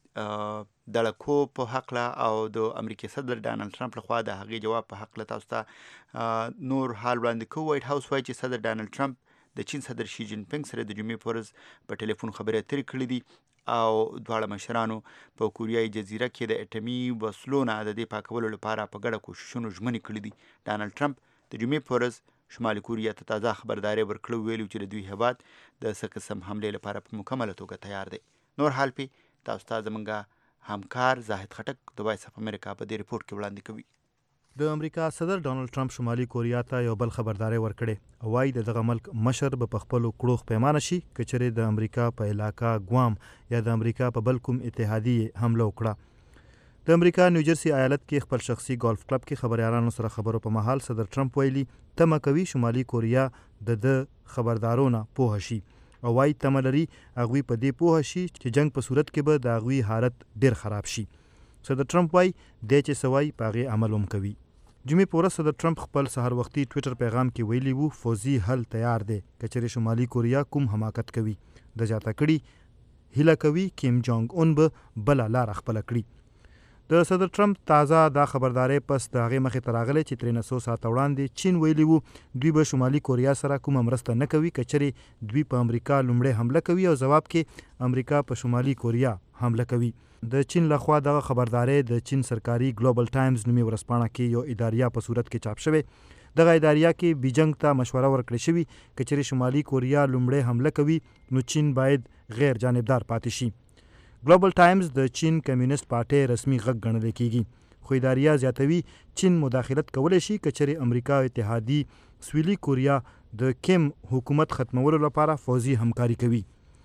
Speaker 2: دړکو په هکله او د امریکې صدر ډانلډ ټرمپ لخوا د هغې جواب په هکله تاسو ته نور حال وړاندې کوو. وایټ هاوس وایي چې صدر ډانلډ ټرمپ د چین صدر شي جین پینګ سره د جمعې په ورځ په ټلیفون خبرې اترې کړې دي او دواړه مشرانو په کوریایي جزیره کې د اټومي وسلو نه د دې پاکولو لپاره په ګډه کوښښونو ژمنې کړې دي. ډانلډ ټرمپ د جمعې په ورځ شمالي کوریا ته تازه خبرداری ورکړو، ویلو چې د دوی هیواد د څه قسم حملې لپاره په مکمله توګه تیار دی. نور حال پې تاسو ته زموږ همکار زاهد خټک د وایس اف امریکا په دې ریپورت کې وړاندې کوي.
Speaker 6: د امریکا صدر ډانلډ ټرمپ شمالي کوریا ته یو بل خبرداری ورکړي او وايي دغه ملک مشر به په خپلو کړو پیمانه شي که چېرې د امریکا په علاقه ګوام یا د امریکا په بل کوم اتحادي حمله وکړه. د امریکا نیوجرسي ایالت کې خپل شخصي ګولف کلب کې خبریالانو سره خبرو په مهال صدر ټرمپ ویلي تمه کوي شمالي کوریا د خبردارونه پوه شي او وايي تمه لري هغوی په دې پوه شي چې جنگ په صورت کې به د هغوی حالت ډېر خراب شي. صدر ټرمپ وايي دی چې څه وایي په هغې عمل هم کوي. جمعې په ورځ صدر ټرمپ خپل سهار وختي ټویټر پیغام کې ویلي وو فوزي حل تیار دی که چېرې شمالي کوریا کوم حماقت کوي. د زیاته کړي هیله کوي کیم جانګ اون به بله لاره خپله کړي. د صدر ټرمپ تازه دا خبرداری پس د هغې مخې ته راغلی چې ترې نه څو ساعته وړاندې چین ویلي وو دوی به شمالي کوریا سره کومه مرسته نه کوي که چېرې دوی په امریکا لومړی حمله کوي او ځواب کې امریکا په شمالي کوریا حمله کوي. د چین لخوا دغه خبرداری د چین سرکاري ګلوبل ټایمز نومي ورځپاڼه کې یو اداریه په صورت کې چاپ شوی. دغه اداریه کې بیجنګ ته مشوره ورکړې شوي که چېرې شمالي کوریا لومړی حمله کوي نو چین باید غیر جانبدار پاتې شي. ګلوبل ټایمز د چین کمیونست پارټۍ رسمي غږ ګڼل کېږي خو اداریه زیاتوي چین مداخلت کولی شي که چېرې امریکا او اتحادي سویلي کوریا د کیم حکومت ختمولو لپاره فوزي همکاري کوي.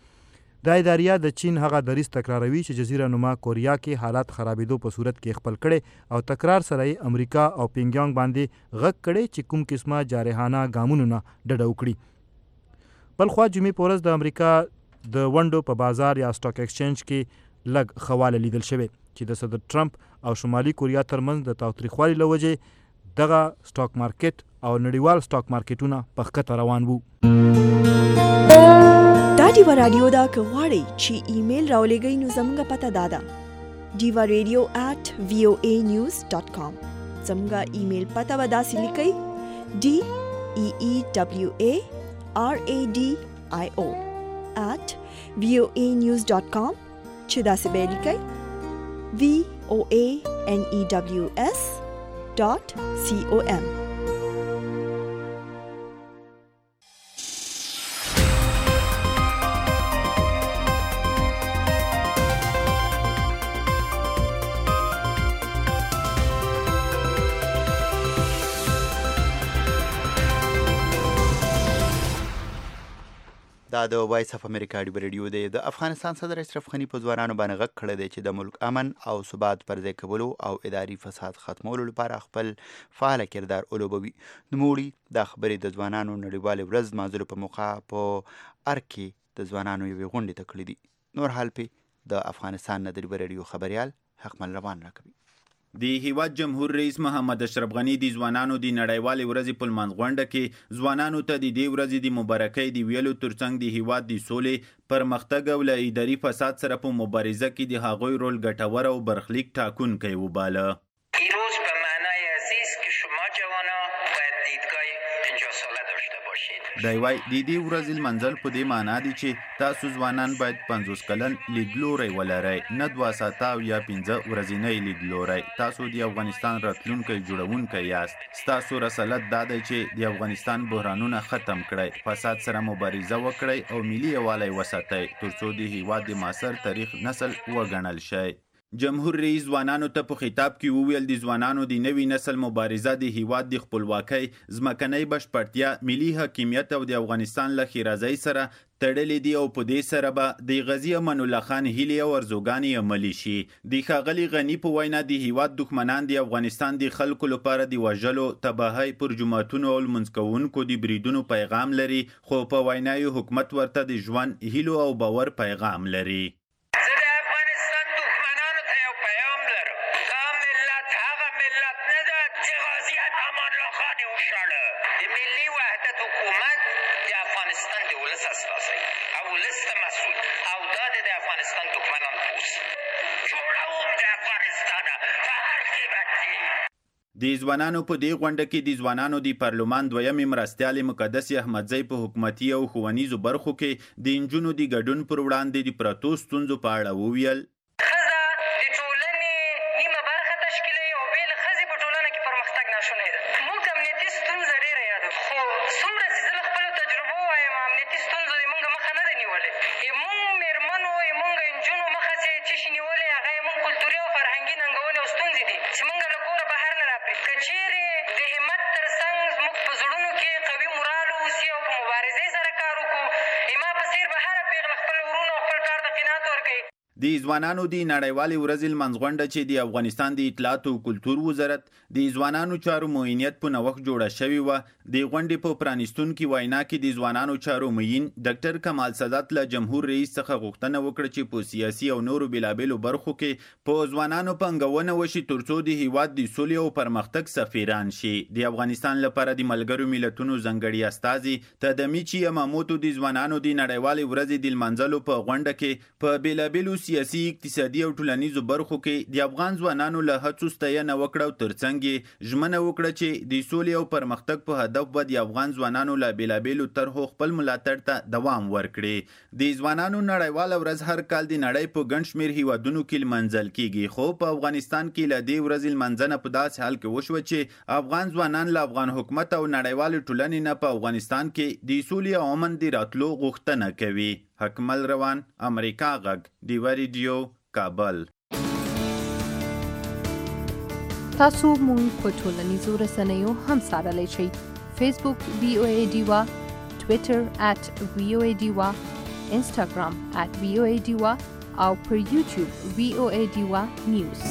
Speaker 6: دا اداریه د چین هغه دریځ تکراروي چې جزیره نما کوریا کې حالات خرابېدو په صورت کې خپل کړي او تکرار سره یې امریکا او پینګیانګ باندې غږ کړی چې کوم قسمه جارحانه ګامونو نه ډډه وکړي. بلخوا جمعې په ورځ د امریکا د ونډو په بازار یا سټاک ایکسچینج کې لږ خواله لیدل شوی چې د صدر ټرمپ او شمالي کوریا ترمنځ د تاوتریخوالي له وجې دغه سټاک مارکیټ او نړیوال سټاک مارکیټونه په ښکته روان وو.
Speaker 1: دا ډیوا رادیو دا که غواړئ چې ایمیل راولېږئ نو زموږ پته دا ده diva@voanews.com. زموږ ایمیل پته به داسې لیکئ DEEWARADIO@voanews.com چې داسې به لیکئ VOANEWS.com.
Speaker 2: دا د وایس اف امریکا ډیوا ریډیو دی. د افغانستان صدر اشرف غني په ځوانانو باندې غږ کړی دی چې د ملک امن او ثبات پر ځای کولو او اداري فساد ختمولو لپاره خپل فعال کردار ولوبوي. نوموړي دا خبرې د ځوانانو نړیوالې ورځ لمانځلو په موقع په ارګ کې د ځوانانو یوې غونډې ته کړي دي. نور حال پې د افغانستان نه د ډیوا ریډیو خبریال حقمل روان راکوي. د هیواد جمهور رئیس محمد اشرف غنی د ځوانانو د نړیوالې ورځې په لمانځغونډه کې ځوانانو ته د دې ورځې د مبارکۍ د ویلو ترڅنګ د هیواد د سولې، پرمختګ او له اداري فساد سره په مبارزه کې د هغوی رول ګټور او برخلیک ټاکونکی وباله.
Speaker 7: امروز به معنای عزیز که شما جوانا باید دیدگاه 50 ساله داشته باشید.
Speaker 2: دی وای د دې ورځې لمانځل په دې معنا دي چې تاسو ځوانان باید 50 کلن لیدلوری ولرئ، نه 2 ساعته او یا 15 ورځنی لیدلوری. تاسو د افغانستان راتلونکی جوړونکی یاست. ستاسو رسالت دا دی چې د افغانستان بحرانونه ختم کړئ، فساد سره مبارزه وکړئ او ملي یووالی وساتئ ترڅو د هیواد د معاصر تاریخ نسل وګڼل شي. جمهور رئیس ځوانانو ته په خطاب کې وویل د ځوانانو د نوي نسل مبارزه د هیواد د خپلواکۍ، ځمکنۍ بشپړتیا، ملي حاکمیت او د افغانستان له ښېرازۍ سره تړلې دي او په دې سره به د غازي امان الله خان هیلې او ارزوګانې عملي شي. د ښاغلي غني په وینا د هیواد دښمنان د افغانستان د خلکو لپاره د وژلو، تباهۍ، پر جوماتونو او لمونځ کوونکو د بریدونو پیغام لري، خو په وینا یې حکومت ورته د ژوند، هیلو او باور پیغام لري. د ځوانانو په دې غونډه کې د ځوانانو د پارلمان دویمې مرستیالې مقدس احمدزی په حکومتي او ښوونیزو برخو کې د نجونو د ګډون پر وړاندې د پرتو ستونزو په اړه وویل. د ځوانانو د نړیوالې ورځې لمانځغونډه چې د افغانستان د اطلاعات او کلتور وزارت د ځوانانو چارو معینیت په نوښت جوړه شوې وه. د غونډې په پرانیستونکي وینا کې د ځوانانو چارو معین ډاکټر کمال سادات له جمهور رئیس څخه غوښتنه وکړه چې په سیاسي او نورو بېلابېلو برخو کې په ځوانانو پانګونه وشي ترڅو د هیواد د سولې او پرمختګ سفیران شي. د افغانستان لپاره د ملګرو ملتونو ځانګړي استازي تدمیچی یاماموتو د ځوانانو د نړیوالې ورځې د لمانځلو په غونډه کې په بېلابېلو سیاسي، اقتصادي او ټولنیزو برخو کې د افغان ځوانانو له هڅو ستاینه وکړه او ترڅنګ یې ژمنه وکړه چې د سولې او پرمختګ په هدف به د افغان ځوانانو له بېلابېلو طرحو خپل ملاتړ ته دوام ورکړي. د ځوانانو نړیواله ورځ هر کال د نړۍ په ګڼ شمېر هیوادونو کې لمانځل کیږي، خو په افغانستان کې له دې ورځې لمانځنه په داسې حال کې وشوه چې افغان ځوانان له افغان حکومت او نړیوالې ټولنې نه په افغانستان کې د سولې او امن د راتلو غوښتنه کوي. حکمل روان، امریکا غږ، ډیوه ریډیو، کابل.
Speaker 8: تاسو مونږ په ټولنیزو رسنیو هم څارلی شئ. فیسبوک VOA ډیوه، ټویټر @VOA ډیوه، انسټاګرام @VOA ډیوه او پر یوټیوب VOA ډیوه نیوز.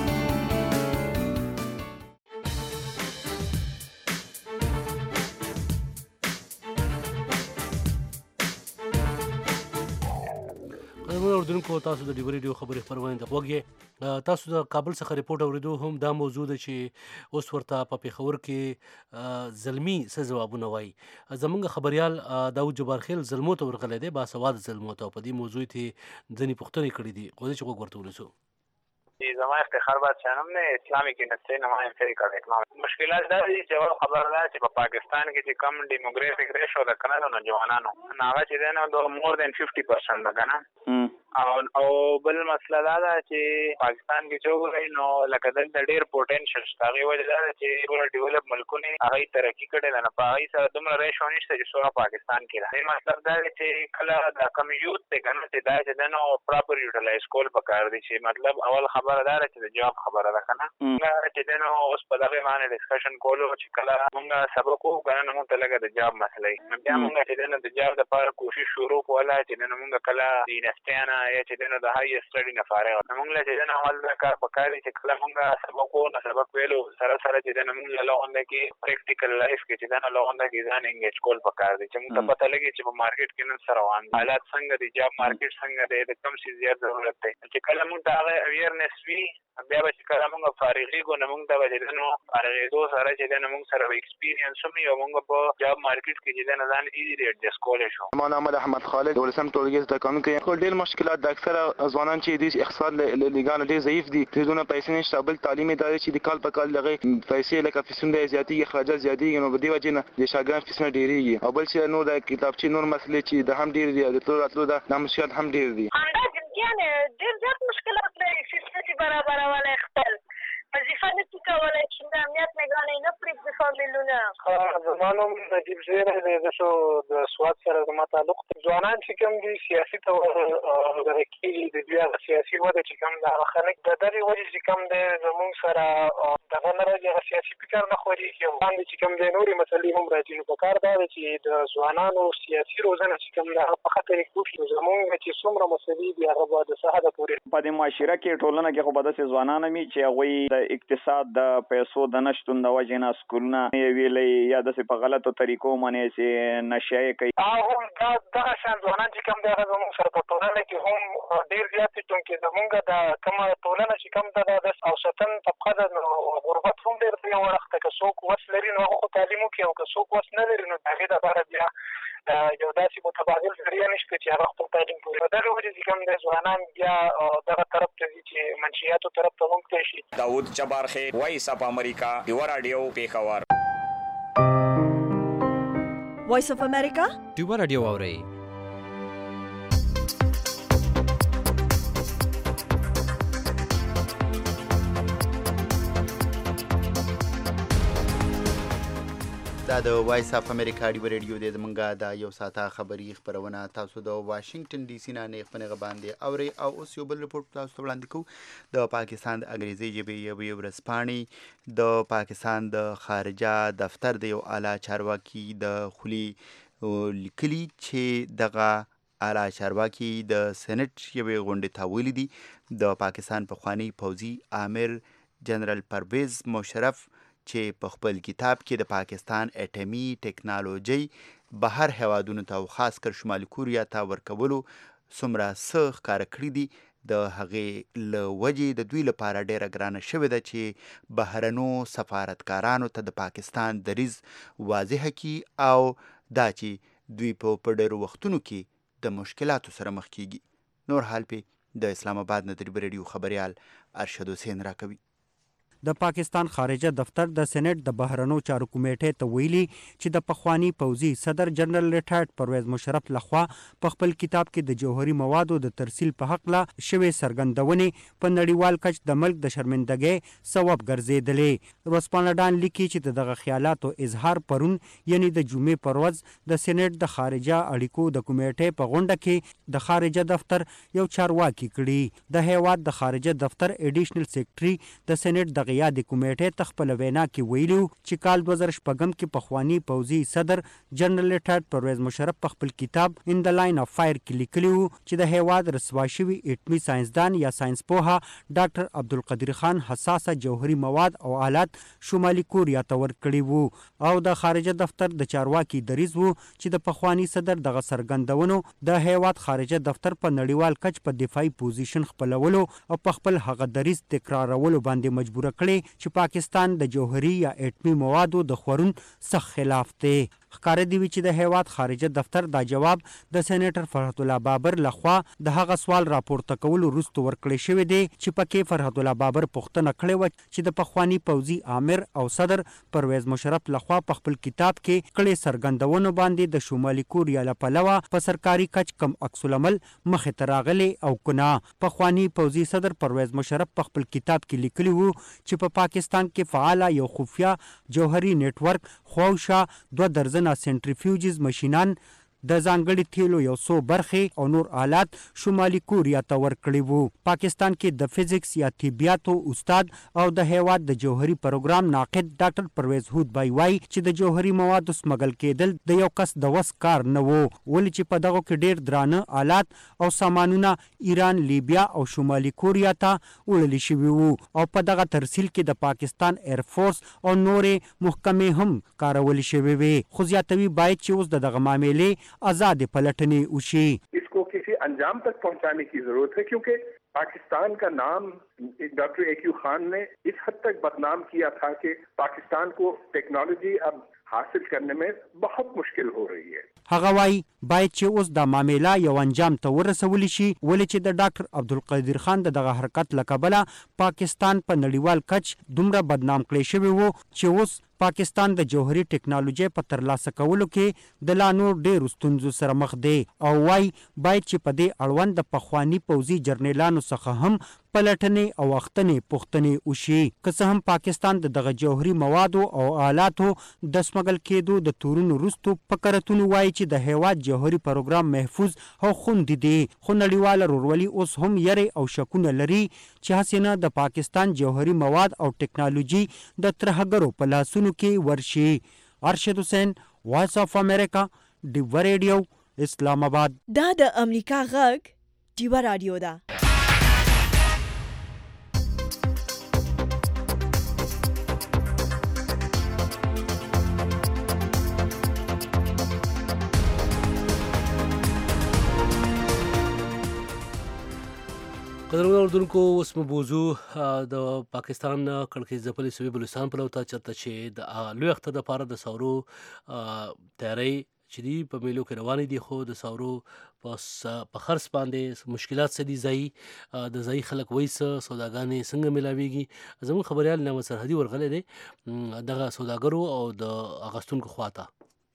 Speaker 3: اوردونکو تاسو د ډیوه ریډیو خبرې خپرونې ته غوږ. تاسو د کابل څخه ریپورټ اوریدو هم دا موضوع ده چې اوس ورته په پېښور کې زلمي څه ځوابونه وایي. زمونږ خبریال داود جبارخیل زلمو ته ورغلی دی، باسواد زلمو ته، په دې موضوع ته ځینې پوښتنې کړي دي. خو چې غوږ ورته ونیسو.
Speaker 9: زما افتخار باید شانم نه اسلامي کینستۍ نه ما امپیریکل اکنامک مشکلات دا دي چې خبره ده چې په پاکستان کې چې کم ډیموګرافیک ریشو د کنه د جوانانو هغه چې دی نو د مور دین 50% ده کنه. او بل مسله دا ده چې پاکستان کې چې وګورئ نو لکه دلته ډېر پوټینشل شته. هغې وجه دا ده چې ټول ډیولپ ملکونه هغوی ترقي کړې ده، نو په هغوی سره دومره ریشو نشته چې څومره پاکستان کې ده. دې مطلب دا دی چې کله دا کم یوت دی که نه چې دا چې دی نو پراپر یوټیلایز کول پکار دي. چې مطلب اول خبره دا ده چې د جواب خبره ده که نه چې دی نو اوس په دغې باندې ډسکشن کولو چې کله مونږ سبق وکړو که نه مونږ ته لږه د جواب مسله وي. نو بیا مونږ چې دی نو د جواب دپاره کوشش شروع کوله چې دی نو مونږ کله د یونیورسټۍ نه یا چې دنه د های سټډي نه فارغ موږ له چې دنه اول د کار په کار چې کله موږ سبق او سبق ویلو سره سره چې دنه موږ له لغونده کې پریکټیکل لایف کې چې دنه لغونده کې ځان انګیج کول پکار دي چې موږ ته پته لګي چې په مارکیټ کې نن سره روان حالات څنګه دي جاب مارکیټ څنګه دی د کوم شي زیات ضرورت دی چې کله موږ ته هغه اویرنس وي بیا به چې کله موږ فارغي کو نه موږ ته به دنه فارغېدو سره چې دنه موږ سره ایکسپیرینس هم یو موږ په جاب مارکیټ کې چې دنه ځان ایزیلی ایډجست کولای شو.
Speaker 10: ما نام احمد خالد ولسم ټولګي زده کوونکی خو ډېر مشکلات د اکثره ځوانان چې دي اقتصاد لګان ډېر ضعیف دي دونه پیسې نشته بل تعلیمي ادارې چې د کال په کال لغې پیسې لکه فیسونه زیاتېږي اخراجات زیاتېږي نو په دې وجه نه د شاګردانو فیسونه ډېرېږي او بل چې نو د کتابچې نور مسلې چې د هم ډېر دي د تلو راتلو د مشکلات هم ډېر دي.
Speaker 11: یعنی ډېر زیات مشکلات لري چې برابرول خپل وظیفه نشي کولی چې د امنیت نگرانۍ نه پرېږدي فامیلونه.
Speaker 13: زما نوم نجیب زیری دی زه شو د سوات سره زما تعلق دی. ځوانان چې کوم دي سیاسي ته ورغه کېږي د دوی هغه سیاسي وده چې کوم د هغه خلک د دغې وجې چې کوم دی زمونږ سره دغه نه راځي هغه سیاسي فکر نه خورېږي او باندې چې کوم دی نورې مسلې هم راځي نو پکار دا ده چې د ځوانانو سیاسي روزنه چې کوم دی هغه په ښه طریقه وشي زمونږ چې څومره مسلې دي هغه به د څه حده پورې
Speaker 24: په دې معاشره کې ټولنه کې خو به داسې ځوانان وي چې هغوی د اقتصاد د پیسو د نشتون د وجې نه سکولونه ویلې یا داسې په غلطو طریقو باندې چې نشه یې کوي
Speaker 13: هم دغه شان ځوانان چې کوم دی هغه زموږ سره په ټولنه کې هم ډېر زیات دي چونکې زمونږ د کومه ټولنه چې کوم ده د اوسطن طبقه ده نو غربت هم ډېر دی یو وخت که څوک وس لري نو هغه خو تعلیم وکړي او که څوک وس نه لري نو د هغې دپاره بیا یو داسې متبادل ذریعه نشته چې هغه خپل تعلیم پورې په دغې وجې چې کوم دی ځوانان بیا دغه طرف ته ځي چې منشیاتو طرف ته ممکن شي.
Speaker 25: داود چبارخې وایس اف امریکا ډیوه راډیو پیښور.
Speaker 1: وایس اف امریکا
Speaker 26: ډیوه راډیو اورئ.
Speaker 2: دا د وایس اف امریکا ډیوه ریډیو د زمونږه د یو ساعته خبري خبرونه تاسو د واشنگټن ډي سي نه نېغ باندې اورئ او اوس یو بل رپورټ تاسو ته وړاندې کوو. د پاکستان د انګریزي ژبې یوې ورځپاڼې د پاکستان د خارجه دفتر د یو اعلی چارواکي د خولي لیکلي چې دغه اعلی چارواکي د سېنټ یوې غونډې ته ویلي دي د پاکستان پخوانی پوځي آمر جنرال پرویز مشرف چې په خپل کتاب کې د پاکستان اټومي ټیکنالوژي بهر هیوادونو ته او خاص کر شمالي کوریا ته ورکولو څومره څه ښکاره کړي دي د هغې له وجې د دوی لپاره ډیره ګرانه شوې ده چې بهرنو سفارتکارانو ته د پاکستان دریځ واضحه کړي او دا چې دوی په ډیرو وختونو کې د مشکلاتو سره مخ کیږي. نور حال پې د اسلام آباد نه د ریډیو خبریال ارشد حسین راکوي.
Speaker 27: د پاکستان خارجه دفتر د سېنات د بهرنو چارو کمیټې ته ویلي چې د پخوانی پوځي صدر جنرال ریټایرډ پرویز مشرف لخوا په خپل کتاب کې د جوهري موادو د ترسیل په حق لا شوی سرګندونې په نړیوال کچ د ملک د شرمندګۍ سبب ګرځېدلې. ورځپاڼه لیکي چې دغه خیالاتو اظهار پرون یعنی د جمعې پر ورځ د سېنات د خارجه اړیکو د کمیټې په غونډه کې د خارجه دفتر یو چارواکي کړي. د هیواد د خارجه دفتر ایډیشنل سیکریټري د سېنات د غیادي کمیټې ته خپل وینا کې ویلو چې کال 2014 کې پخوانی پوځي صدر جنرال ریټایرډ پرویز مشرف په خپل کتاب ان د لاین اف فایر کې لیکلی و چې د هیواد رسوا شوي اټمي ساينسدان یا ساينس پوها ډاکټر عبدالقدیر خان حساسه جوهري مواد او آلات شمالي کوریا ته ورکړي وو او د خارجه دفتر د چارواکي دریځ وو چې د پخوانی صدر دغه سرګندونو د هیواد خارجه دفتر په نړیوال کچ په دفاعي پوزیشن خپلولو او په خپل هغه دریځ تکرارولو باندې مجبور کړي چې پاکستان د جوهري یا اټمي موادو د خورون سخت خلاف دی. ښکاره دی چې د هیواد خارجه دفتر دا جواب د سېنیټر فرحت الله بابر لخوا د هغه سوال راپورته کولو وروسته ورکړی شوی دی چې پکې فرحت الله بابر پوښتنه کړې وه چې د پخوانی پوځي آمر او صدر پرویز مشرف لخوا په خپل کتاب کې کړې څرګندونو باندې د شمالي کوریا له پلوه په سرکاري کچ کم عکس العمل مخې ته راغلی او کنه. پخوانی پوځي صدر پرویز مشرف په خپل کتاب کې لیکلی وو چې په پاکستان کې فعال یو خفیه جوهري نیټورک خواوشا 2 درجن سنټریفیوجز ماشینان د ځانګړي تیلو یو څو برخې او نور آلات شمالي کوریا ته ورکړي وو. پاکستان کې د فزیکس یا طبیاتو استاد او د هیواد د جوهري پروګرام ناقد ډاکټر پرویز هود بای وایي چې د جوهري موادو سمګل کېدل د یو کس د وس کار نه وو، ولې چې په دغه کې ډېر درانه آلات او سامانونه ایران، لیبیا او شمالي کوریا ته وړل شوي وو او په دغه ترسیل کې د پاکستان ایر فورس او نورې محکمې هم کارول شوي وي. خو زیاتوي باید چې اوس دغه معاملې آزادې پلټنې وشي.
Speaker 12: इसको किसी अंजाम तक पहुंचाने की जरूरत है क्योंकि पाकिस्तान का नाम डॉक्टर AQ खान ने इस हद तक बदनाम किया था कि पाकिस्तान को टेक्नोलॉजी अब हासिल करने में बहुत मुश्किल हो रही है.
Speaker 27: هغه وایي باید چې اوس د معامله یو انجام ته ورسولی شي، ولې چې د ډاکټر عبدالقادر خان دغه حرکت له کبله پاکستان په نړیوال کچ دومره بدنام کړی شوی وو چې اوس پاکستان د جوهري ټکنالوژي په ترلاسه کولو کې د لا نور ډېرو ستونزو سره مخ دی او وایي باید چې په دې اړوند د پخواني پوځي جرنیلانو څخه هم پلټنې او اختنې پوښتنې وشي. که څه هم پاکستان دغه جوهري موادو او آلاتو د سمګل کېدو د تورونو وروستو په کرتونو وایي چې د هیواد جوهري پروګرام محفوظ او خوندي دی، خو نړیواله ورورولي اوس هم یرې او شکونه لري چې هسې نه د پاکستان جوهري مواد او ټکنالوژي د ترهګرو په لاسونو کې ورشي. ارشد حسین، وایس اف امریکا، ډیوه ریډیو، اسلام آباد.
Speaker 1: دا د امریکا غږ ډیوه رادیو ده.
Speaker 3: قدرمنو اردوونکو، اوس مو بوزو د پاکستان کړکۍ ځپلې سوي بلوچستان په لور ته، چېرته چې د لوی اختر دپاره د سورو تیاری چې دي په میلو کې روانې دي، خو د سورو په خرڅ باندې مشکلات څه دي. ځایي د ځایي خلک وایي څه سوداګانې څنګه میلاویږي. زموږ خبریال نعمت سرحدي ورغلی دی دغه سوداګرو او د اغوستونکو خواته.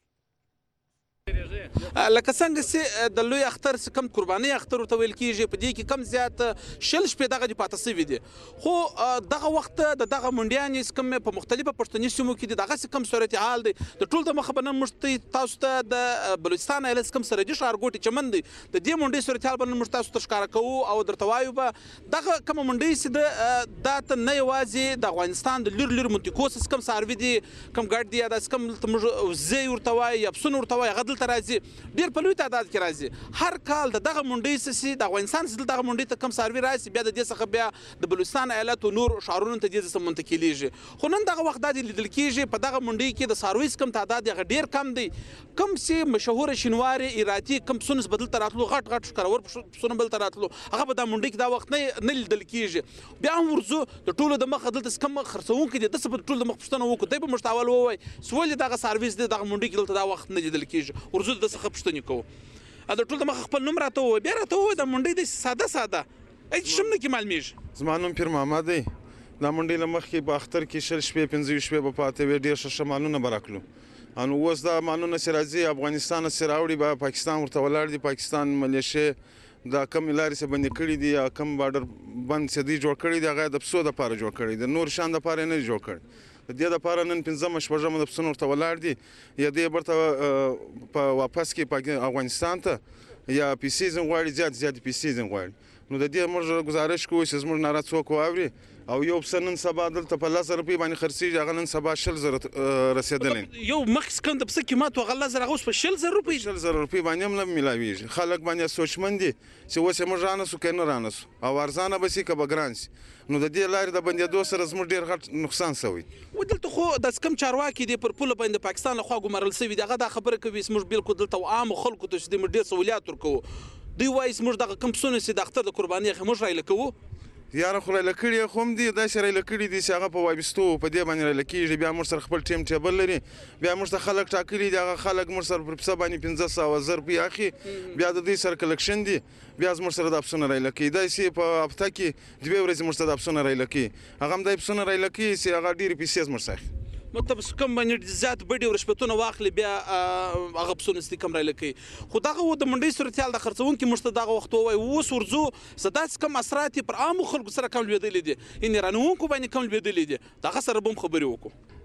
Speaker 14: لکه څنګه چې د لوی اختر کم قرباني اختر ورته ویل کېږي، په دې کې کم زیات شل شپې دغه دي پاته سوي دي، خو دغه وخت د دغه منډیانې چې کوم په مختلفو پښتني سیمو کې دي دغسې کم صورتحال دی. د ټول د مخه به نن موږ تاسو ته د بلوچستان ایالت کوم سرحدي ښارګوټي چمن دی د دې منډۍ صورتحال به نن موږ تاسو ته ښکاره کوو او درته وایو به دغه کومه منډۍ چې دا ته نه یوازې د افغانستان د لرې لرې منطقو څخه کوم څاروي دي، کوم ګډ دي، یا داسې کوم موږ وزې ورته وایو یا پسونه ورته وایو، هغه دلته راځي، ډېر په لوی تعداد کې راځي. هر کال د دغه منډۍ څخه د افغانستان څخه دغه منډۍ ته کم څاروي راشي، بیا د دې څخه بیا د بلوچستان ایالت او نور ښارونو ته دې څخه منتقلیږي. خو نن دغه وخت دا لیدل کېږي په دغه منډۍ کې د څارویو کم تعداد هغه ډېر کم دی. کوم چې مشهوره شینواري ایراتي کوم پسونه به دلته راتلو، غټ غټ ښکرور پسونه به دلته راتلو، هغه په دا منډۍ کې دا وخت نه لیدل کېږي. بیا هم ورځو د ټولو د مخه دلته کم خرڅوونکي دي، داسې به ټولو د مخ پوښتنه وکړو، دی به موږ ته اول ووایي چې ولې دغه سرویس دی دغه منډۍ کې دلته دا وخت نه لیدل کېږي. ورځو د څخه پوښتنې کوو، د ټول د مخه خپل نوم راته ووایي، بیا راته ووایي دا منډۍ داسې ساده ساده هېڅ شم نه کې معلومېږي.
Speaker 15: زما نوم پیر محمد دی. دا منډۍ له مخکې په اختر کې شل شپې 15 شپې به پاتې وې، ډېر ښه مالونه به راکړو. نو اوس دا مالونه چې راځي افغانستان چې راوړي به پاکستان ورته ولاړ دي، پاکستان ملیشې دا کم لارې چې بندې کړي دي یا کم بارډر بند چې دوی جوړ کړي دي هغه د پسو دپاره جوړ کړي دي، نور شان دپاره نه دي جوړ کړي. د دې دپاره نن 5مه 6مه د پسونه ورته ولاړ دي، یا دې برته په واپس کې افغانستان ته یا پیسې ځین غواړي، زیات پیسې ځین غواړي. نو د دې موږ گزارش کوو چې زموږ ناره څوک واوري او یو پسه نن سبا دلته په 10,000 روپۍ باندې خرڅېږي، هغه نن سبا 60,000 رسېدلی.
Speaker 14: یو مخکې کوم د پسه قیمت و هغه 10,000 هغه اوس په 60,000 روپۍ
Speaker 15: 60,000 روپۍ باندې هم نه میلاویږي. خلک باندې سوچمن دي چې اوس یې موږ رانسو که نه رانسو، او ارزانه به شي که به ګران شي. نو د دې لارې د بندېدو سره زموږ ډېر غټ نقصان شوی.
Speaker 14: دلته خو داسې کوم چارواکي دي پر پوله باندې پاکستان لخوا ګمارل شوي دي، هغه دا خبره کوي چې موږ بالکل دلته عامو خلکو ته چې موږ ډېر سهولیات ورکوو. دوی وایي چې موږ دغه کوم پسونه چې د اختر د قربانۍ هغه موږ رایله کوو.
Speaker 15: یاره خو رایله کړي خو هم دي، داسې رایله کړي دي چې هغه په وابستو په دې باندې رایله کېږي. بیا موږ سره خپل ټیم ټیبل لري، بیا موږ ته خلک ټاکلي دي، هغه خلک موږ سره پر پسه باندې 500 روپۍ اخلي، بیا د دوی سره کلکشن دي، بیا موږ سره د پسونه رایله کوي. داسې په هفته کې 2 ورځې موږ ته د پسونه رایله کوي، هغه هم د پسونه رایله کوي چې هغه ډېرې پیسې موږ څخه
Speaker 14: مطلب کوم باندې زیات بډې او رشوتونه واخلي، بیا هغه پسونه چې کم رایله کوي. خو دغه د منډۍ صورتحال د خرڅوونکي موږ ته دغه وخت ووایي اوس ورځو څه داسې کم اثرات یې پر عامو خلکو سره کم لوېدلي دي، یعنې رانوونکو باندې کم لوېدلي دي، د هغه سره به هم خبرې وکړو.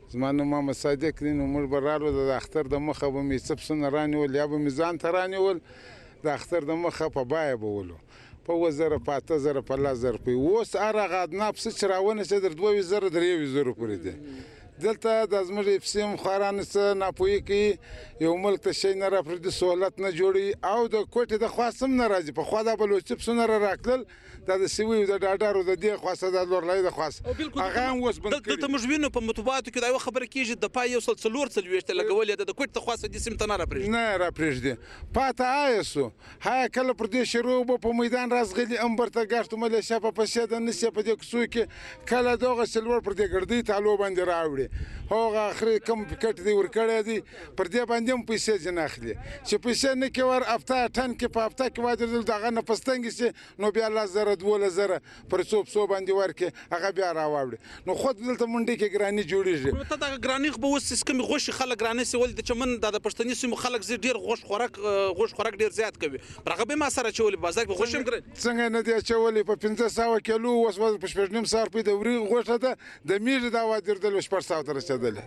Speaker 16: زما نوم محمد صادق دی. نو موږ به رالو د اختر د مخه به مې څه پسونه رانیول یا به مې ځان ته رانیول د اختر د مخه په بیه به ولو په 2000 په 8000 په 10000 روپۍ. اوس هغه ادنا پسه چې راونه چې در 2000 3000 پورې دی. دلته د زموږ افسیم خوارانو څه ناپوهي کوي یو ملک ته شی نه راپرېږدي سهولت نه جوړوي او د کوټې د خوا هم نه راځي. پخوا دا بلوچي پسونه راتلل دا د سویو د ډاډارو د دې خواست د لورلای د خواست هغه هم اوس بند کړي.
Speaker 14: دلته موږ وینو په مطبوعاتو کې دا یو خبره کېږي د پای 140 لګولې د کوټې د خواست د سیم ته نه راپرېږدي
Speaker 16: نه راپرېږدي. پاته آیسو هایا کله پر دې شروع به په میدان رازغلي امبر ته ګشت ملیشیا په پسې د نسې په دې کوڅو کې کله دغه سلور پر دې ګردۍ تالو باندې راوړي هغه اخري کم پکټ دی ورکړی دی پر دې باندې هم پیسې ځنه اخلي چې پیسې نه کې ور هفته ټن کې په هفته کې واجر دغه نه پستنګ شي نو بیا 10000 12000 پر څو باندې ورکې هغه بیا راوړي. نو خود دلته منډي کې ګرانی جوړیږي.
Speaker 14: ته دا ګرانی به اوس سکم غوښ خلک ګرانی سول د چمن د پښتني سیمو خلک زی ډیر غوښ خوراک ډیر زیات کوي. برغه به ما سره چول بازار کې غوښم کړ
Speaker 16: څنګه نه دی چولې په 1500 کیلو اوس په 1500 په د وری غوښه ده د میږي دا واجر دل 800 تر رسیدل.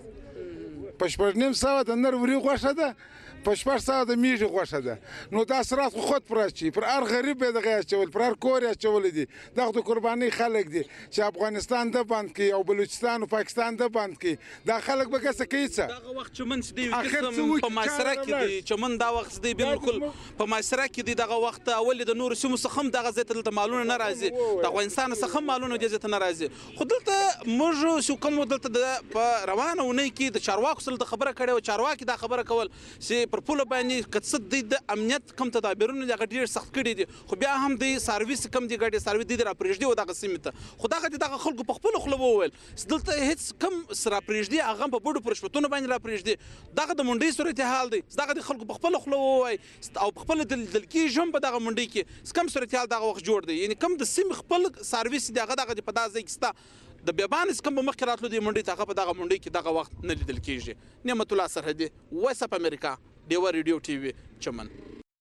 Speaker 16: په 1500 د نر وری غوښه ده په 800 د میږي غوښه ده. نو دا سرات خود پرچی پر هر غریب به دغه چول پر هر کور چول دي دغه قرباني خلک دي چې افغانستان د باند کې او بلوچستان او پاکستان د باند کې دا خلک به کسه کوي څه
Speaker 14: دغه وخت چې من دی په ماسره کې دي چې من دا وخت دی بالکل په ماسره کې دي دغه وخت اول د نور سیمو څخه هم دغه زیت دلته مالونه نه راځي د افغانستان څخه مالونه د زیت نه راځي. خو دلته موږ شو کوم دلته د روانه ونې کې د چارواکو سره د خبره کړي او چارواکي دا خبره کول چې پر پوله باندې کڅ د امنیت کم تدابیرونه دغه ډیر سخت کړي دي. خو بیا هم د سرویس کم دي ګاډي سرویس دي راپرېږدي او دغه سیمه ته خو دغه خلکو په خپل خلو وویل دلته هیڅ کم سره پرېږدي هغه په بډو پرشپتونه باندې راپرېږدي. دغه د منډي صورتحال دی دغه د خلکو په خپل خلو ووي او په خپل دلکی جنب دغه منډي کې کم صورتحال دغه وخت جوړ دی. یعنی کم د سیم خپل سرویس دغه په دازه کې د بیابان کم په مخ کې راتلو دی منډي ته په دغه منډي کې دغه وخت نه لیدل کېږي. نعمت الله سرحدي وایس اف امریکا ډیوا ریډیو ټي وي چمن.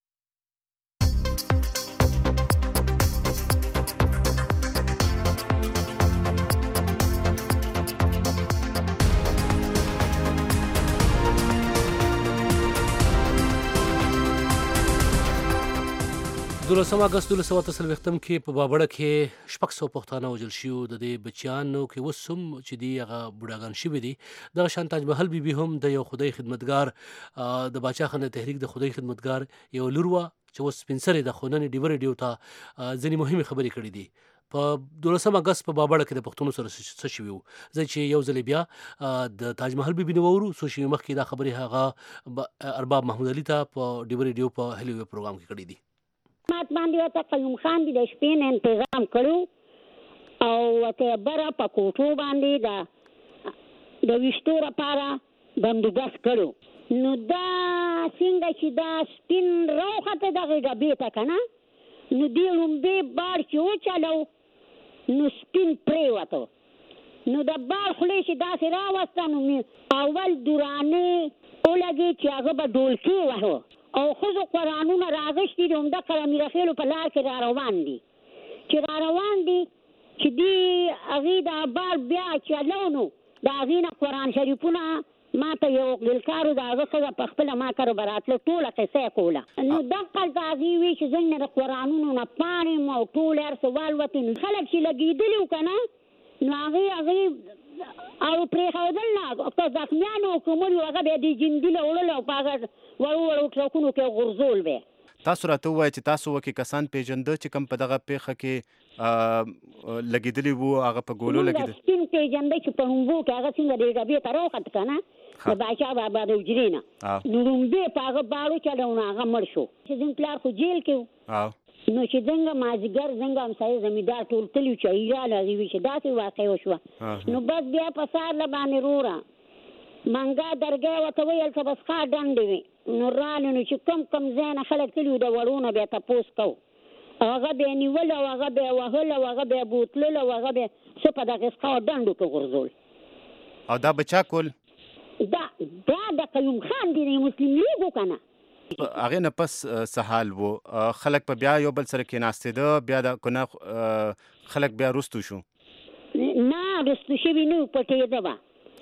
Speaker 3: دولسم اگست 1940 کې په بابړه کې 600 پښتانه وژل شو. د دې بچیانو کې اوس هم چې دی هغه بوډاګان شوي دي. دغه شان تاج محل بیبي هم د یو خدای خدمتګار د باچا خانه تحریک د خدای خدمتګار یو لور وه چې اوس سپین سرې د خوننې ډیوه ریډیو ته ځینې مهمې خبرې کړې دي. په 12 اگست په بابړه کې د پښتنو سره څه شوي وو زه چې یو ځل بیا د تاج محل بیبي نه وورو څو شوي مخکې دا خبرې هغه ارباب محمود علي ته په ډیوه ریډیو په هلیوي پروګرام کې کړې دي.
Speaker 17: مات باندې وته قیوم خان د شپې تنظیم کړو او وته بره په کوټو باندې د وشتو لپاره بندوبست کړو. نو دا څنګه چې دا سپین راوخته دغه ډبې ته کنه نو دی لومبې بار چې وچلو نو سپین پرېوته نو د بار خولې چې داسې راوسته نو اول دورانې ولګې چې هغه به ډولکي وهو او خزو قرآنونه راغشتي دي همدا قلمي رخیلو په لار کې را روان دي چې دی هغې دا بار بیا چلو نو د هغې نه قرآن شریفونه ما ته یو ګلکارو د هغه ښځه په خپله ما کره به راتله ټوله قصه یې کوله. نو دقلته هغې وی چې زنګ نه د قرآنونو نه پاڼې م او ټول هر څه والوتې نو خلک چې لګېدلي وو که نه نو هغې او پرېښودل نه که زخمیانو کومل وو هغه بیا د جندي له وړل او په هغه وړو ټرکونو کې غورځول به.
Speaker 18: تاسو راته ووایئ چې تاسو وکې کسان پیژنده چې کوم په دغه پیښه کې لګېدلي وو هغه په ګولو لګېدل
Speaker 17: سپین پیژنده چې په لومبو کې هغه څنګه د ډبې ته راوخت که نه د باچا بابا د حجرې نه نو لومبې په هغه باړو چلو نو هغه مړ شو چې زموږ پلار خو جیل کې و نو چې څنګه مازدیګر څنګه همسایه زمیندار ټول تلي چې ایران هغې وي چې داسې واقع وشوه نو بس بیا په سهار له باندې روره منګا درګاه ورته ویل څه بس ښه ډنډې وي نو رالو نو چې کم ځای نه خلک تلي وو د وړو نه بیا تپوس کوو هغه بیا نیول او هغه بیا وهل او هغه بیا بوتلل او هغه بیا څه په دغه څښاو ډنډو کې غورځول.
Speaker 18: او دا بچا کول
Speaker 17: دا د قیوم خان دی مسلم لیګ و که نه
Speaker 18: هغې نه پس څه حال و خلک په بیا یو بل سره کېناستېده بیا د کنه خلک بیا رستو شو
Speaker 17: نه رستو شوي نه و پټېده به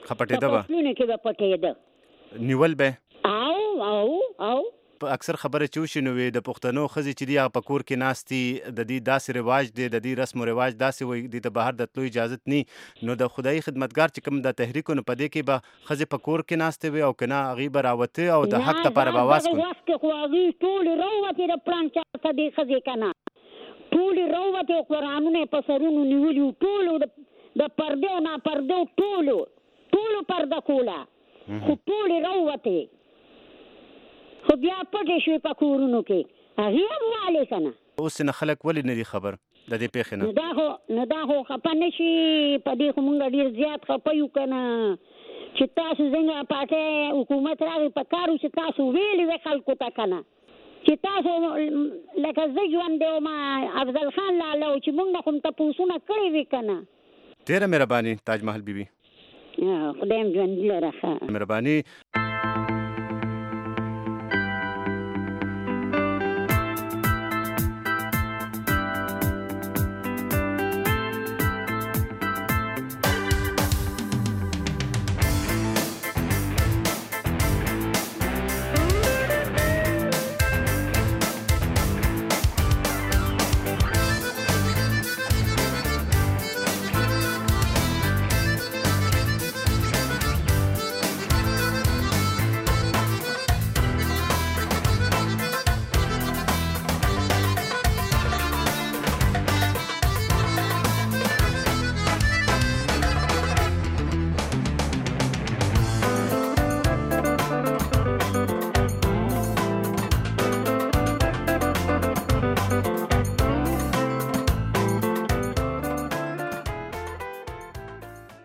Speaker 18: خپټېده به
Speaker 17: فصلونو کې به پټېده
Speaker 18: نیول به
Speaker 17: او
Speaker 18: اکثر خبره چې وشي نو د پښتنو ښځې چې دي هغه په کور کې ناستي د دې داسې رواج دی د دې رسم و رواج داسې وایي دې ته بهر د تلو اجازت نی نو د خدای خدمتګار چې کوم د تحریکونو په دې کې به ښځې په کور کې ناستې وي او که نه هغوی به راوته او د حق دپاره به اواز کړي
Speaker 17: وخت کې خو هغوی ټولې راوتې د پړانګ چاته دې ښځې که نه ټولې راوتې او قرآنونه یې په سرونو نیولي وو ټولو د پردې او ناپردې ټولو پرده کوله خو ټولې راوتې خو بیا پټې شوې په کورونو کې هغې هم والې که نه
Speaker 18: اوس نه خلک ولې نه دي خبر د دې پیښې
Speaker 17: نه دا خو خفه نه شي په دې خو مونږ ډېر زیات خفه یو که نه چې تاسو څنګه پاټۍ حکومت راغی په کار و چې تاسو ویلې وې خلکو ته که نه چې تاسو لکه زه ژوندی وم افضل خان لاله و چې مونږ نه خو م تپوسونه کړې وې که نه
Speaker 18: ډېره مهرباني تاج محل بیبي
Speaker 17: خدای م ژوندي لره ښه
Speaker 18: مهرباني